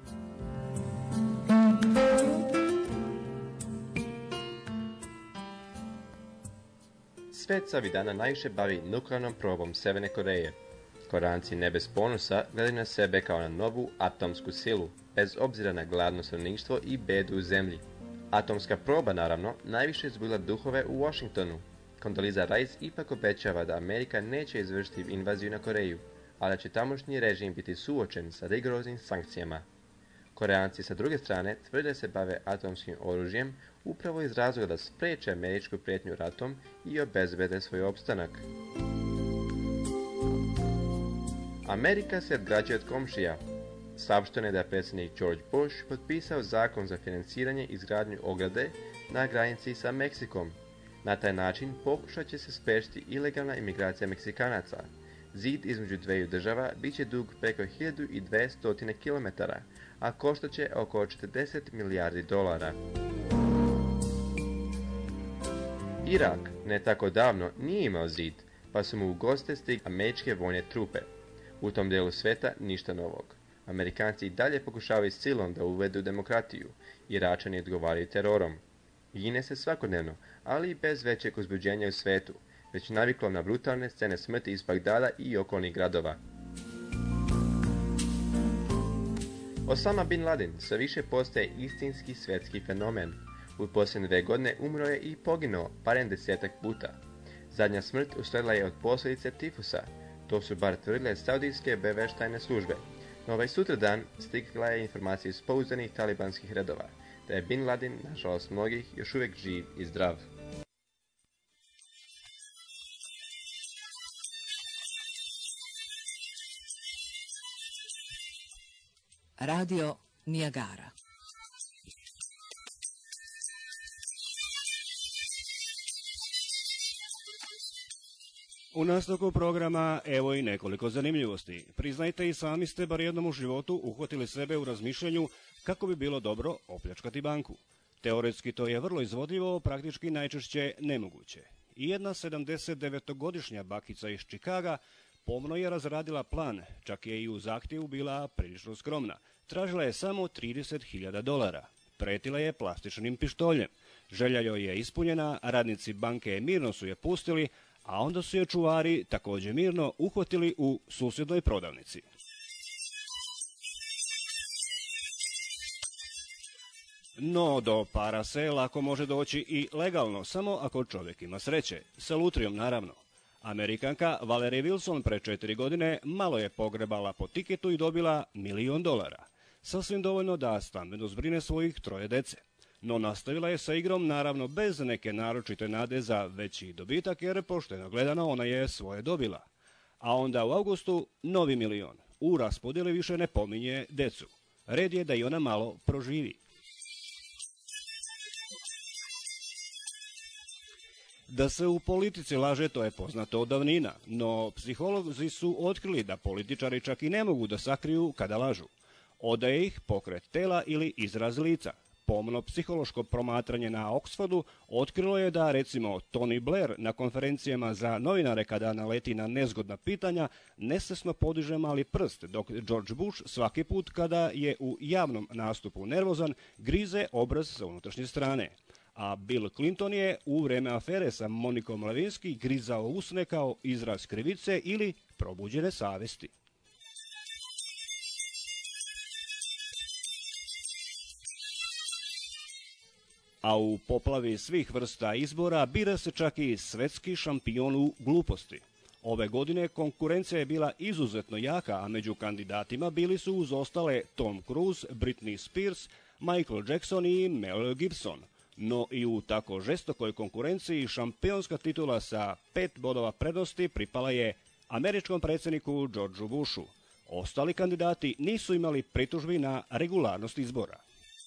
Svet se ovih dana najviše bavi nuklearnom probom Severne Koreje. Koreanci ne bez ponosa gledaju na sebe kao na novu atomsku silu, bez obzira na gladno stanovništvo i bedu u zemlji. Atomska proba, naravno, najviše izbudila duhove u Washingtonu. Condoleezza Rice ipak obećava da Amerika neće izvršiti invaziju na Koreju, ali da će tamošnji režim biti suočen sa rigoroznim sankcijama. Koreanci sa druge strane tvrde da se bave atomskim oružjem upravo iz razloga da spreče američku prijetnju ratom i obezbede svoj opstanak. Amerika se odgrađuje od komšija. Saopšteno je da je predsjednik George Bush potpisao zakon za financiranje izgradnju ograde na granici sa Meksikom. Na taj način pokušat će se spriječiti ilegalna imigracija Meksikanaca. Zid između dveju država bit će dug preko hiljadu dvjesto kilometara, a koštat će oko četrdeset milijardi dolara. Irak ne tako davno nije imao zid, pa su mu u goste stigli američke vojne trupe. U tom dijelu sveta ništa novog. Amerikanci i dalje pokušavaju silom da uvedu demokratiju, Iračani odgovaraju terorom. Gine se svakodnevno, ali i bez većeg uzbuđenja u svetu, već naviklo na brutalne scene smrti iz Bagdada i okolnih gradova. Osama bin Laden sve više postaje istinski svjetski fenomen. U posljednje dve godine umro je i poginuo barem desetak puta. Zadnja smrt usledila je od posljedice tifusa, to su bar tvrdile saudijske obavještajne službe. No ovaj sutradan stigla je informacija iz pouzdanih talibanskih redova, da je Bin Laden, nažalost mnogih, još uvijek živ i zdrav. Radio Nijagara. U nastavku programa evo i nekoliko zanimljivosti. Priznajte i sami ste bar jednom u životu uhvatili sebe u razmišljanju kako bi bilo dobro opljačkati banku. Teoretski to je vrlo izvodljivo, praktički najčešće nemoguće. I jedna sedamdesetdevetogodišnja bakica iz Čikaga pomno je razradila plan, čak je i u zahtjevu bila prilično skromna. Tražila je samo trideset hiljada dolara. Pretila je plastičnim pištoljem. Želja joj je ispunjena, radnici banke mirno su je pustili, a onda su je čuvari također mirno uhvatili u susjednoj prodavnici. No, do para se lako može doći i legalno, samo ako čovjek ima sreće. Sa lutrijom, naravno. Amerikanka Valerie Wilson pre četiri godine malo je pogrebala po tiketu i dobila milion dolara. Sasvim dovoljno da stambeno zbrine svojih troje dece. No nastavila je sa igrom, naravno bez neke naročite nade za veći dobitak, jer pošteno gledano ona je svoje dobila. A onda u avgustu novi milion. U raspodjeli više ne pominje decu. Red je da i ona malo proživi. Da se u politici laže, to je poznato od davnina, no psiholozi su otkrili da političari čak i ne mogu da sakriju kada lažu. Odaje ih pokret tela ili izraz lica. Pomno psihološko promatranje na Oxfordu otkrilo je da, recimo, Tony Blair na konferencijama za novinare kada naleti na nezgodna pitanja nesvesno podiže mali prst, dok George Bush svaki put kada je u javnom nastupu nervozan grize obraz sa unutrašnje strane. A Bill Clinton je u vreme afere sa Monikom Lewinsky grizao usne kao izraz krivice ili probuđene savesti. a u poplavi svih vrsta izbora bira se čak i svetski šampion u gluposti. Ove godine konkurencija je bila izuzetno jaka, a među kandidatima bili su uz ostale Tom Cruise, Britney Spears, Michael Jackson i Mel Gibson. No i u tako žestokoj konkurenciji šampionska titula sa pet bodova prednosti pripala je američkom predsjedniku Georgeu Bushu. Ostali kandidati nisu imali pritužbi na regularnost izbora.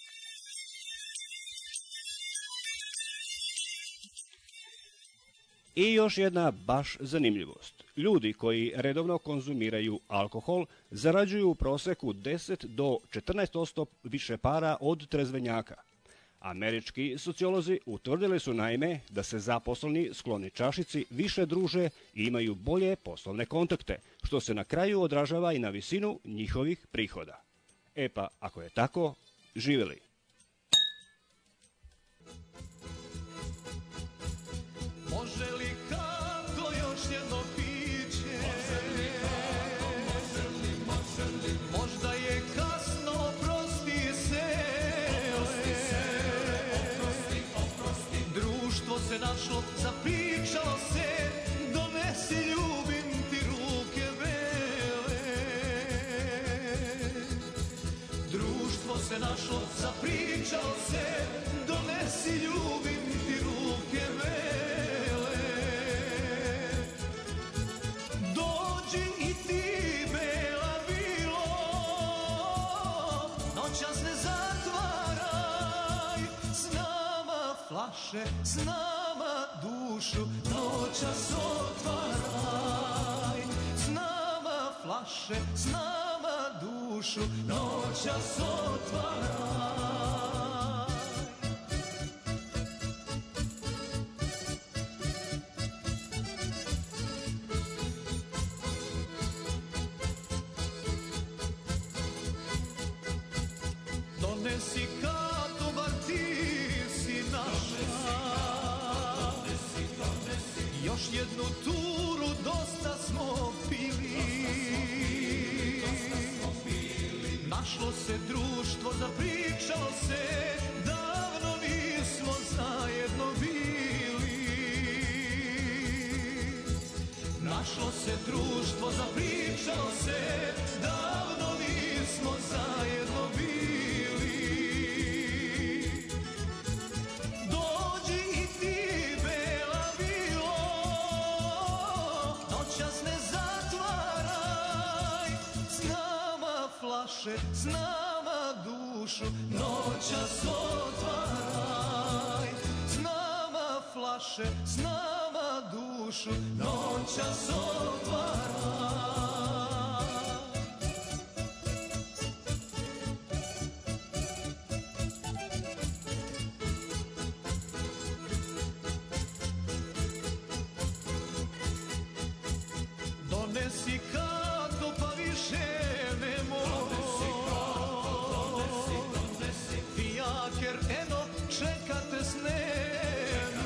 I još jedna baš zanimljivost. Ljudi koji redovno konzumiraju alkohol zarađuju u proseku deset do četrnaest posto više para od trezvenjaka. Američki sociolozi utvrdili su naime da se zaposleni skloni čašici više druže i imaju bolje poslovne kontakte, što se na kraju odražava i na visinu njihovih prihoda. E pa, ako je tako, živjeli! Može li kako još jedno piće? Može li, može li, možda je kasno, oprosti se. Oprosti se, oprosti, oprosti. Društvo se našlo, zapričalo se, donesi ljubim ti ruke bele. Društvo se našlo, zapričalo se, donesi ljubim ti ruke bele. S nama dušu noćas otvaraj, s nama flaše, s nama dušu noćas otvaraj. Donesi kartu, bar ti si naša. Još jednu turu, dosta smo pili. Našlo se društvo, zapričalo se, davno nismo zajedno bili. Našlo se društvo, zapričalo se, davno nismo zajedno bili. S nama dušu noćas otvaraj, s nama flaše, s nama dušu noćas otvaraj. Donesi kartu, pa više ne mogu. Fijaker, eno, čekate snenu.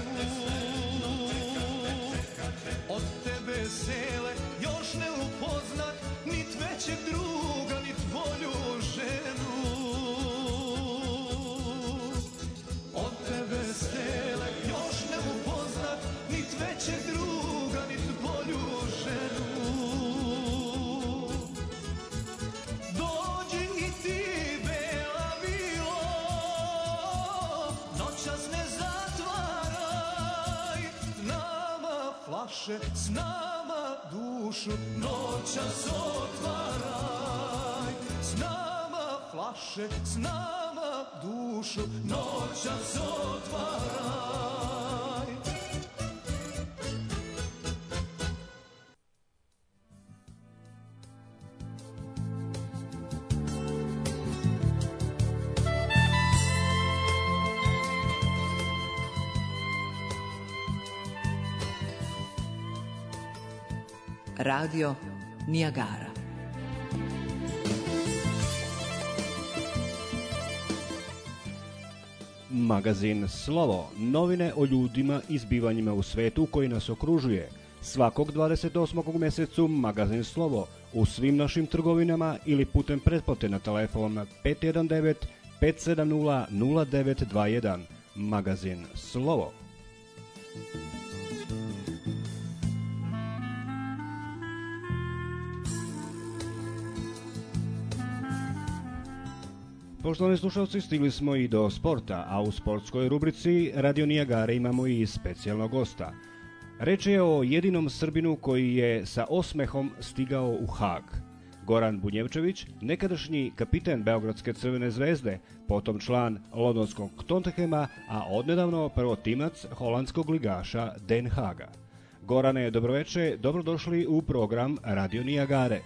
Od tebe sele još ne upoznat, nit većeg druga, nit bolju ženu. Od tebe sele još ne upoznat, nit većeg druga, nit bolju ženu. Dođi i ti, bela vilo, noćas ne zatvaraj, nama flaše, s nama dušu noćas otvaraj, s nama flaše, s nama dušu noćas otvaraj. Radio Nijagara. Magazin Slovo, novine o ljudima i zbivanjima u svetu koji nas okružuje. Svakog dvadeset osmog mjesecu magazin Slovo u svim našim trgovinama ili putem pretplate na telefon pet jedan devet pet sedam nula nula devet dva jedan. magazin Slovo. Poštovani slušalci, stigli smo i do sporta, a u sportskoj rubrici Radio Nijagare imamo i specijalnog gosta. Reč je o jedinom Srbinu koji je sa osmehom stigao u Hag. Goran Bunjevčević, nekadašnji kapiten Beogradske Crvene zvezde, potom član londonskog Tottenhama, a odnedavno prvotimac holandskog ligaša Den Haga. Gorane, dobroveče, dobrodošli u program Radio Nijagare.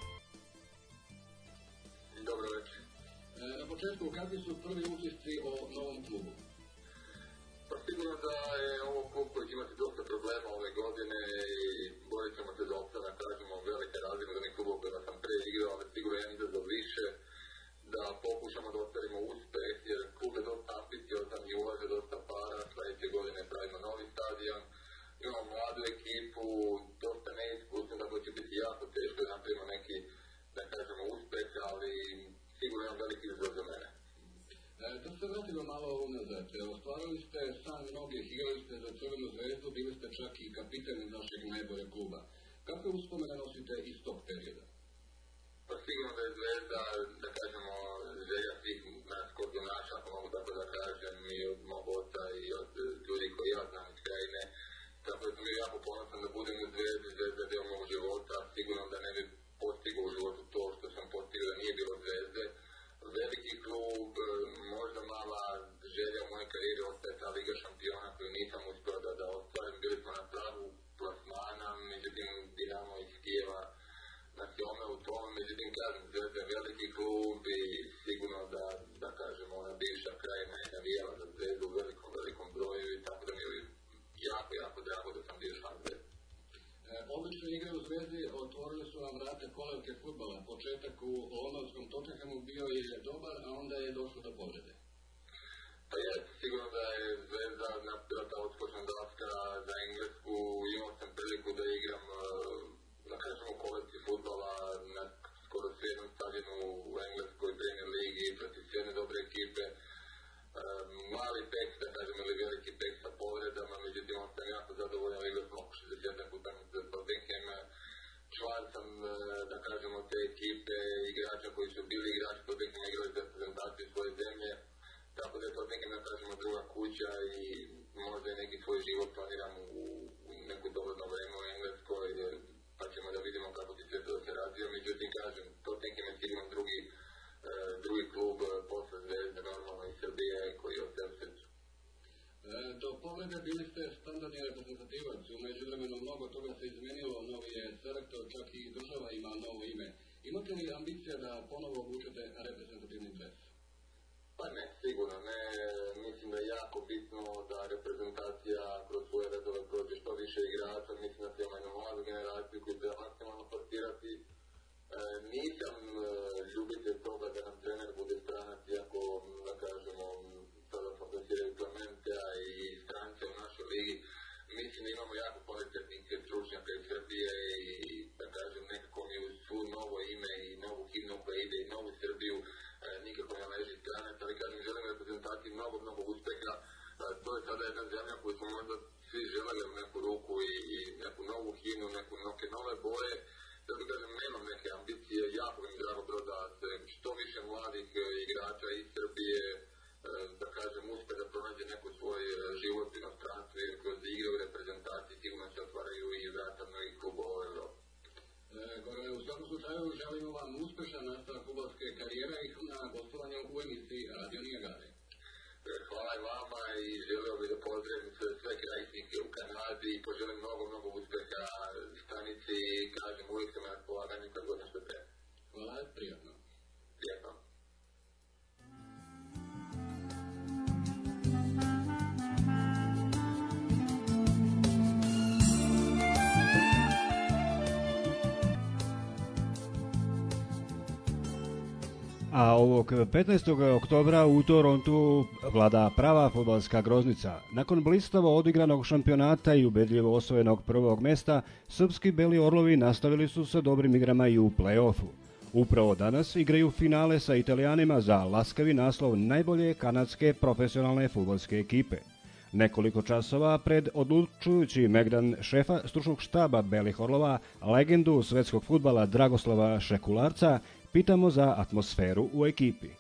Na početku, kakvi su prvi utisci o novom klubu? Pa sigurno da je ovo klub koji će imati dosta problema ove godine i borit ćemo se za opstanak, kažemo, velike razlike od onih klubova kojima sam pre igrao, ali sigurno jedan izazov više, da pokušamo da ostvarimo uspeh, jer klub je dosta ambiciozan i ulaže dosta para, sledeće godine pravimo novi stadion, imamo mladu ekipu, dosta neiskusno, tako će biti jako teško da napravimo neki, da kažemo, uspeh, ali sigurno imam veliki izazov za mene. Da se vratimo malo unazad, ostvarili ste san mnogih, igrali ste za Crvenu zvezdu, bili ste čak i kapiten našeg najbolje kluba. Kakve uspomene nosite iz tog perioda? Pa sigurno da je Zvezda, da kažemo, želja svih nas kordonaša, ako mogu tako da kažem, i od mog oca i od ljudi koji ja znam iz krajine. Tako da sam bio jako ponosan da budem u Zvezdi, Zvezda je deo mog života, sigurno da ne bi postigao u životu to što sam postigao da nije bilo Zvezde. Veliki klub, možda mala želja u mojoj karijeri ostaje ta Liga šampiona koju nisam uspio da, da ostvarim. Bili smo na pragu plasmana, međutim Dinamo iz Kijeva nas je ome u tome, međutim kažem, Zvezda je veliki klub i sigurno da, da kažemo, ona bivša krajina je navijala za Zvezdu u velikom, velikom broju i tako da mi je jako, jako drago da sam bio član Zvezde. Odlične igre u Zvezdi otvorili su nam vrate kolevke fudbala. Početak u londonskom Tottenhamu bio je dobar, a onda je došlo do povrede. Pa je, sigurno da je Zvezda napravila ta odskočna daska za Englesku. Imao sam priliku da igram, da kažemo, kolevci fudbala na skoro svijednom stadionu u Engleskoj Premier Ligi protiv svijedne dobre ekipe. Mali pek, da kažem, ili veliki pek sa povredama, međutim, on sam jako zadovoljan, igrao sam oko šezdeset utakmica za Tottenham. Član sam, da kažemo, te ekipe igrača koji su bili igrači Tottenhama, igrali za reprezentaciju svoje zemlje, tako da je Tottenham, da kažemo, druga kuća i možda i neki svoj život planiram u, u neku dovoljno vreme u Engleskoj, pa ćemo da vidimo kako će sve to da se razvija. Međutim, kažem, Tottenham je sigurno drugi drugi klub posle Zvezde, normalno i Srbije, koji je ostaje u srcu. Do povrede bili ste standardni reprezentativac, u međuvremenu mnogo toga se izmenilo, novi je selektor, čak i država ima novo ime. Imate li ambicija da ponovo obučete reprezentativni dres? Pa ne, sigurno ne. Mislim da je jako bitno da reprezentacija kroz svoje redove prođe što više igrača, mislim da treba jednu mladu generaciju koju treba maksimalno forsirati. E, nisam e, ljubitelj toga da nam trener bude stranac, iako, da kažemo, sada smo forsirali Klementea i strance u našoj ligi. Mislim da imamo jako kvalitetnih stručnjaka iz Srbije i, da kažem, nekako mi uz svu novo ime i novu himnu koja ide i novu Srbiju, e, nikako ne leži stranac, ali kažem, želim reprezentaciji mnogo, mnogo uspeha. E, to je sada jedna zemlja koju smo možda svi želeli u neku ruku i, i neku novu himnu, neku, neke nove boje. Zato kažem, nemam neke ambicije, jako mi drago bilo da se što više mladih igrača iz Srbije, da kažem, uspe da pronađe neko svoj život u inostranstvu, jer kroz igre u reprezentaciji sigurno se otvaraju i vrata mnogih klubova u Evropi. E, u svakom slučaju želimo vam uspešan nastavak fudbalske karijere i na gostovanju u emisiji Radio Nijagare. Hvala i vama i želeo bih da pozdravim sve, sve krajišnike u Kanadi i poželim mnogo, mnogo uspeha stanici i kažem, uvijek sam na raspolaganju kad god nešto treba. Hvala, prijatno. Prijatno. A ovog petnaestog oktobra u Torontu vlada prava fudbalska groznica. Nakon blistavo odigranog šampionata i ubedljivo osvojenog prvog mesta, srpski Beli Orlovi nastavili su sa dobrim igrama i u play-offu. Upravo danas igraju finale sa Italijanima za laskavi naslov najbolje kanadske profesionalne fudbalske ekipe. Nekoliko časova pred odlučujući megdan šefa stručnog štaba Belih Orlova, legendu svetskog fudbala Dragoslava Šekularca, pitamo za atmosferu u ekipi.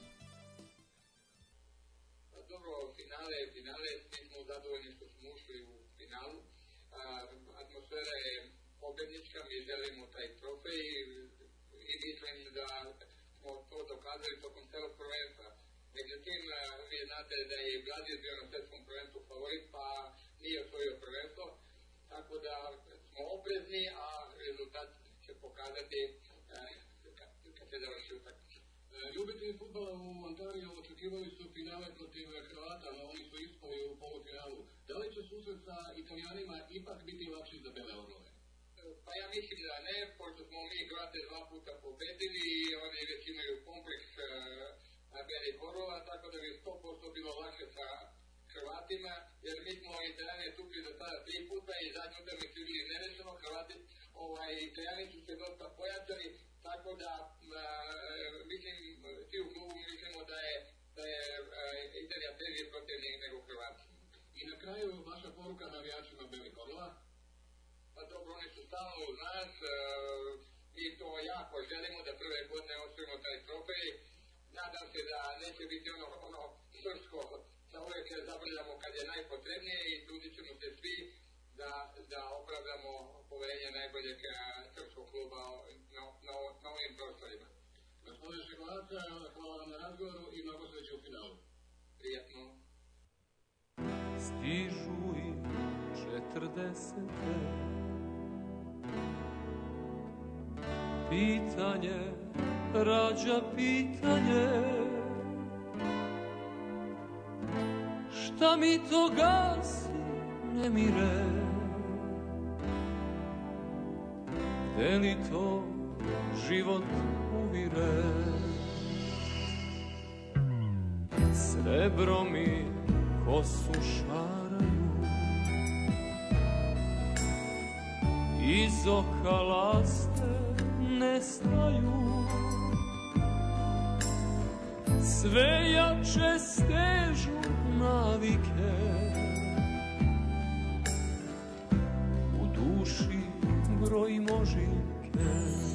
Dobro, finale je finale, svi smo zadovoljni što smo ušli u finalu. Atmosfera je pobednička, mi želimo taj trofej i mislim da smo to dokazali tokom celog prvenstva. Međutim, vi znate da je i Brazil bio na svetskom prvenstvu favorit, pa nije osvojio prvenstvo, tako da smo oprezni, a rezultat će pokazati kad se završi utakmica. Ljubitelji fudbala u Ontariju očekivali su finale protiv Hrvata, no oni su ispali u polufinalu. Da li će susret sa Italijanima ipak biti lakši za Bele Orlove? Pa ja mislim da ne, pošto smo mi Hrvate dva puta pobedili i oni već imaju kompleks Belih Orlova, tako da bi sto posto bilo lakše sa Hrvatima, jer mi smo Italijane tukli do sada tri puta i zadnju utakmicu bili nerešeno. Hrvati, ovaj, Italijani su se dosta pojačali, tako da mislim, svi u klubu mislimo da je, da je Italija teži protivnik nego Hrvati. I na kraju vaša poruka navijačima Belih Orlova? Pa dobro, oni su stalno uz nas, mi to jako želimo da prve godine osvojimo taj trofej. Nadam se da neće biti ono, ono srpsko, da uvijek zabrljamo kad je najpotrebnije i trudit ćemo se svi da, da opravdamo poverenje najboljeg srpskog kluba na, na, na ovim prostorima. Gospodine Šekularac, hvala vam na razgovoru i mnogo sreće u finalu. Prijetno. Stižu i četrdesete, pitanje rađa pitanje, šta mi to gasi nemire, gde li to život uvire, srebro mi kosu šaraju, iz oka laste nestaju, sve jače stežu navike, u duši brojimo živke,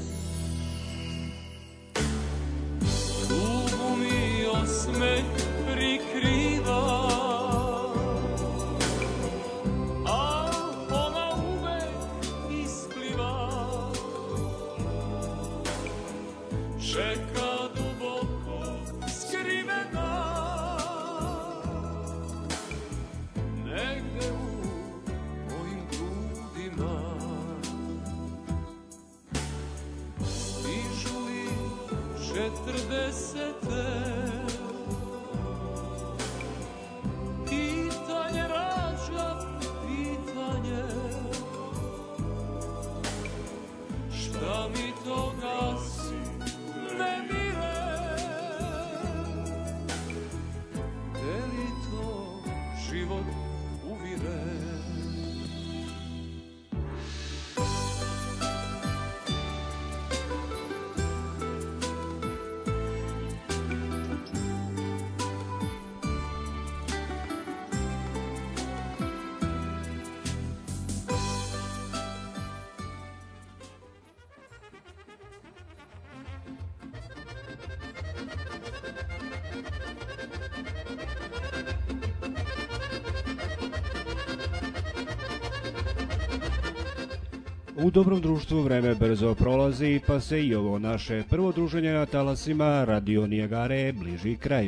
tugu mi osmeh prikriva, a ona uvek ispliva, čeka duboko skrivena, negde u mojim grudima. Stižu li četrdesete, pitanje rađa pitanje, šta mi to gasi nemire, gde li to život uvire. U dobrom društvu vreme brzo prolazi, pa se i ovo naše prvo druženje na talasima Radio Nijagare bliži kraju.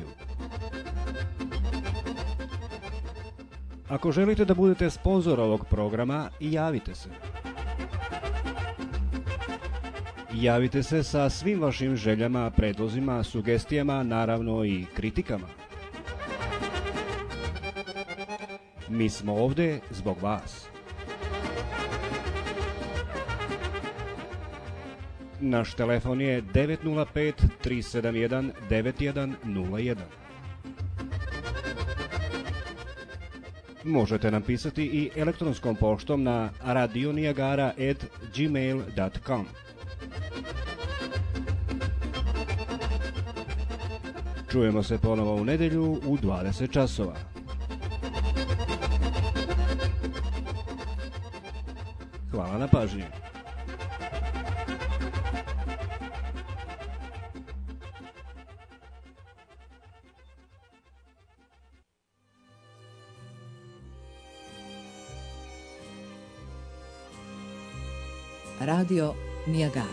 Ako želite da budete sponzor ovog programa, javite se. Javite se sa svim vašim željama, predlozima, sugestijama, naravno i kritikama. Mi smo ovde zbog vas. Naš telefon je devet nula pet, tri sedam jedan, devet jedan nula jedan. Možete nam pisati i elektronskom poštom na radio nijagara at gmail dot com. Čujemo se ponovo u nedjelju u dvadeset časova. Hvala na pažnji. Radio Niagara.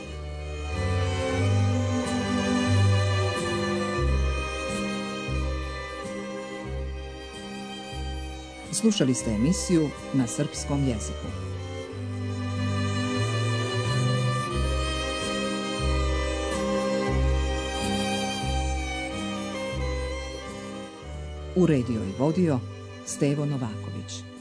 Slušali ste emisiju na srpskom jeziku. Uredio i vodio Stevo Novaković.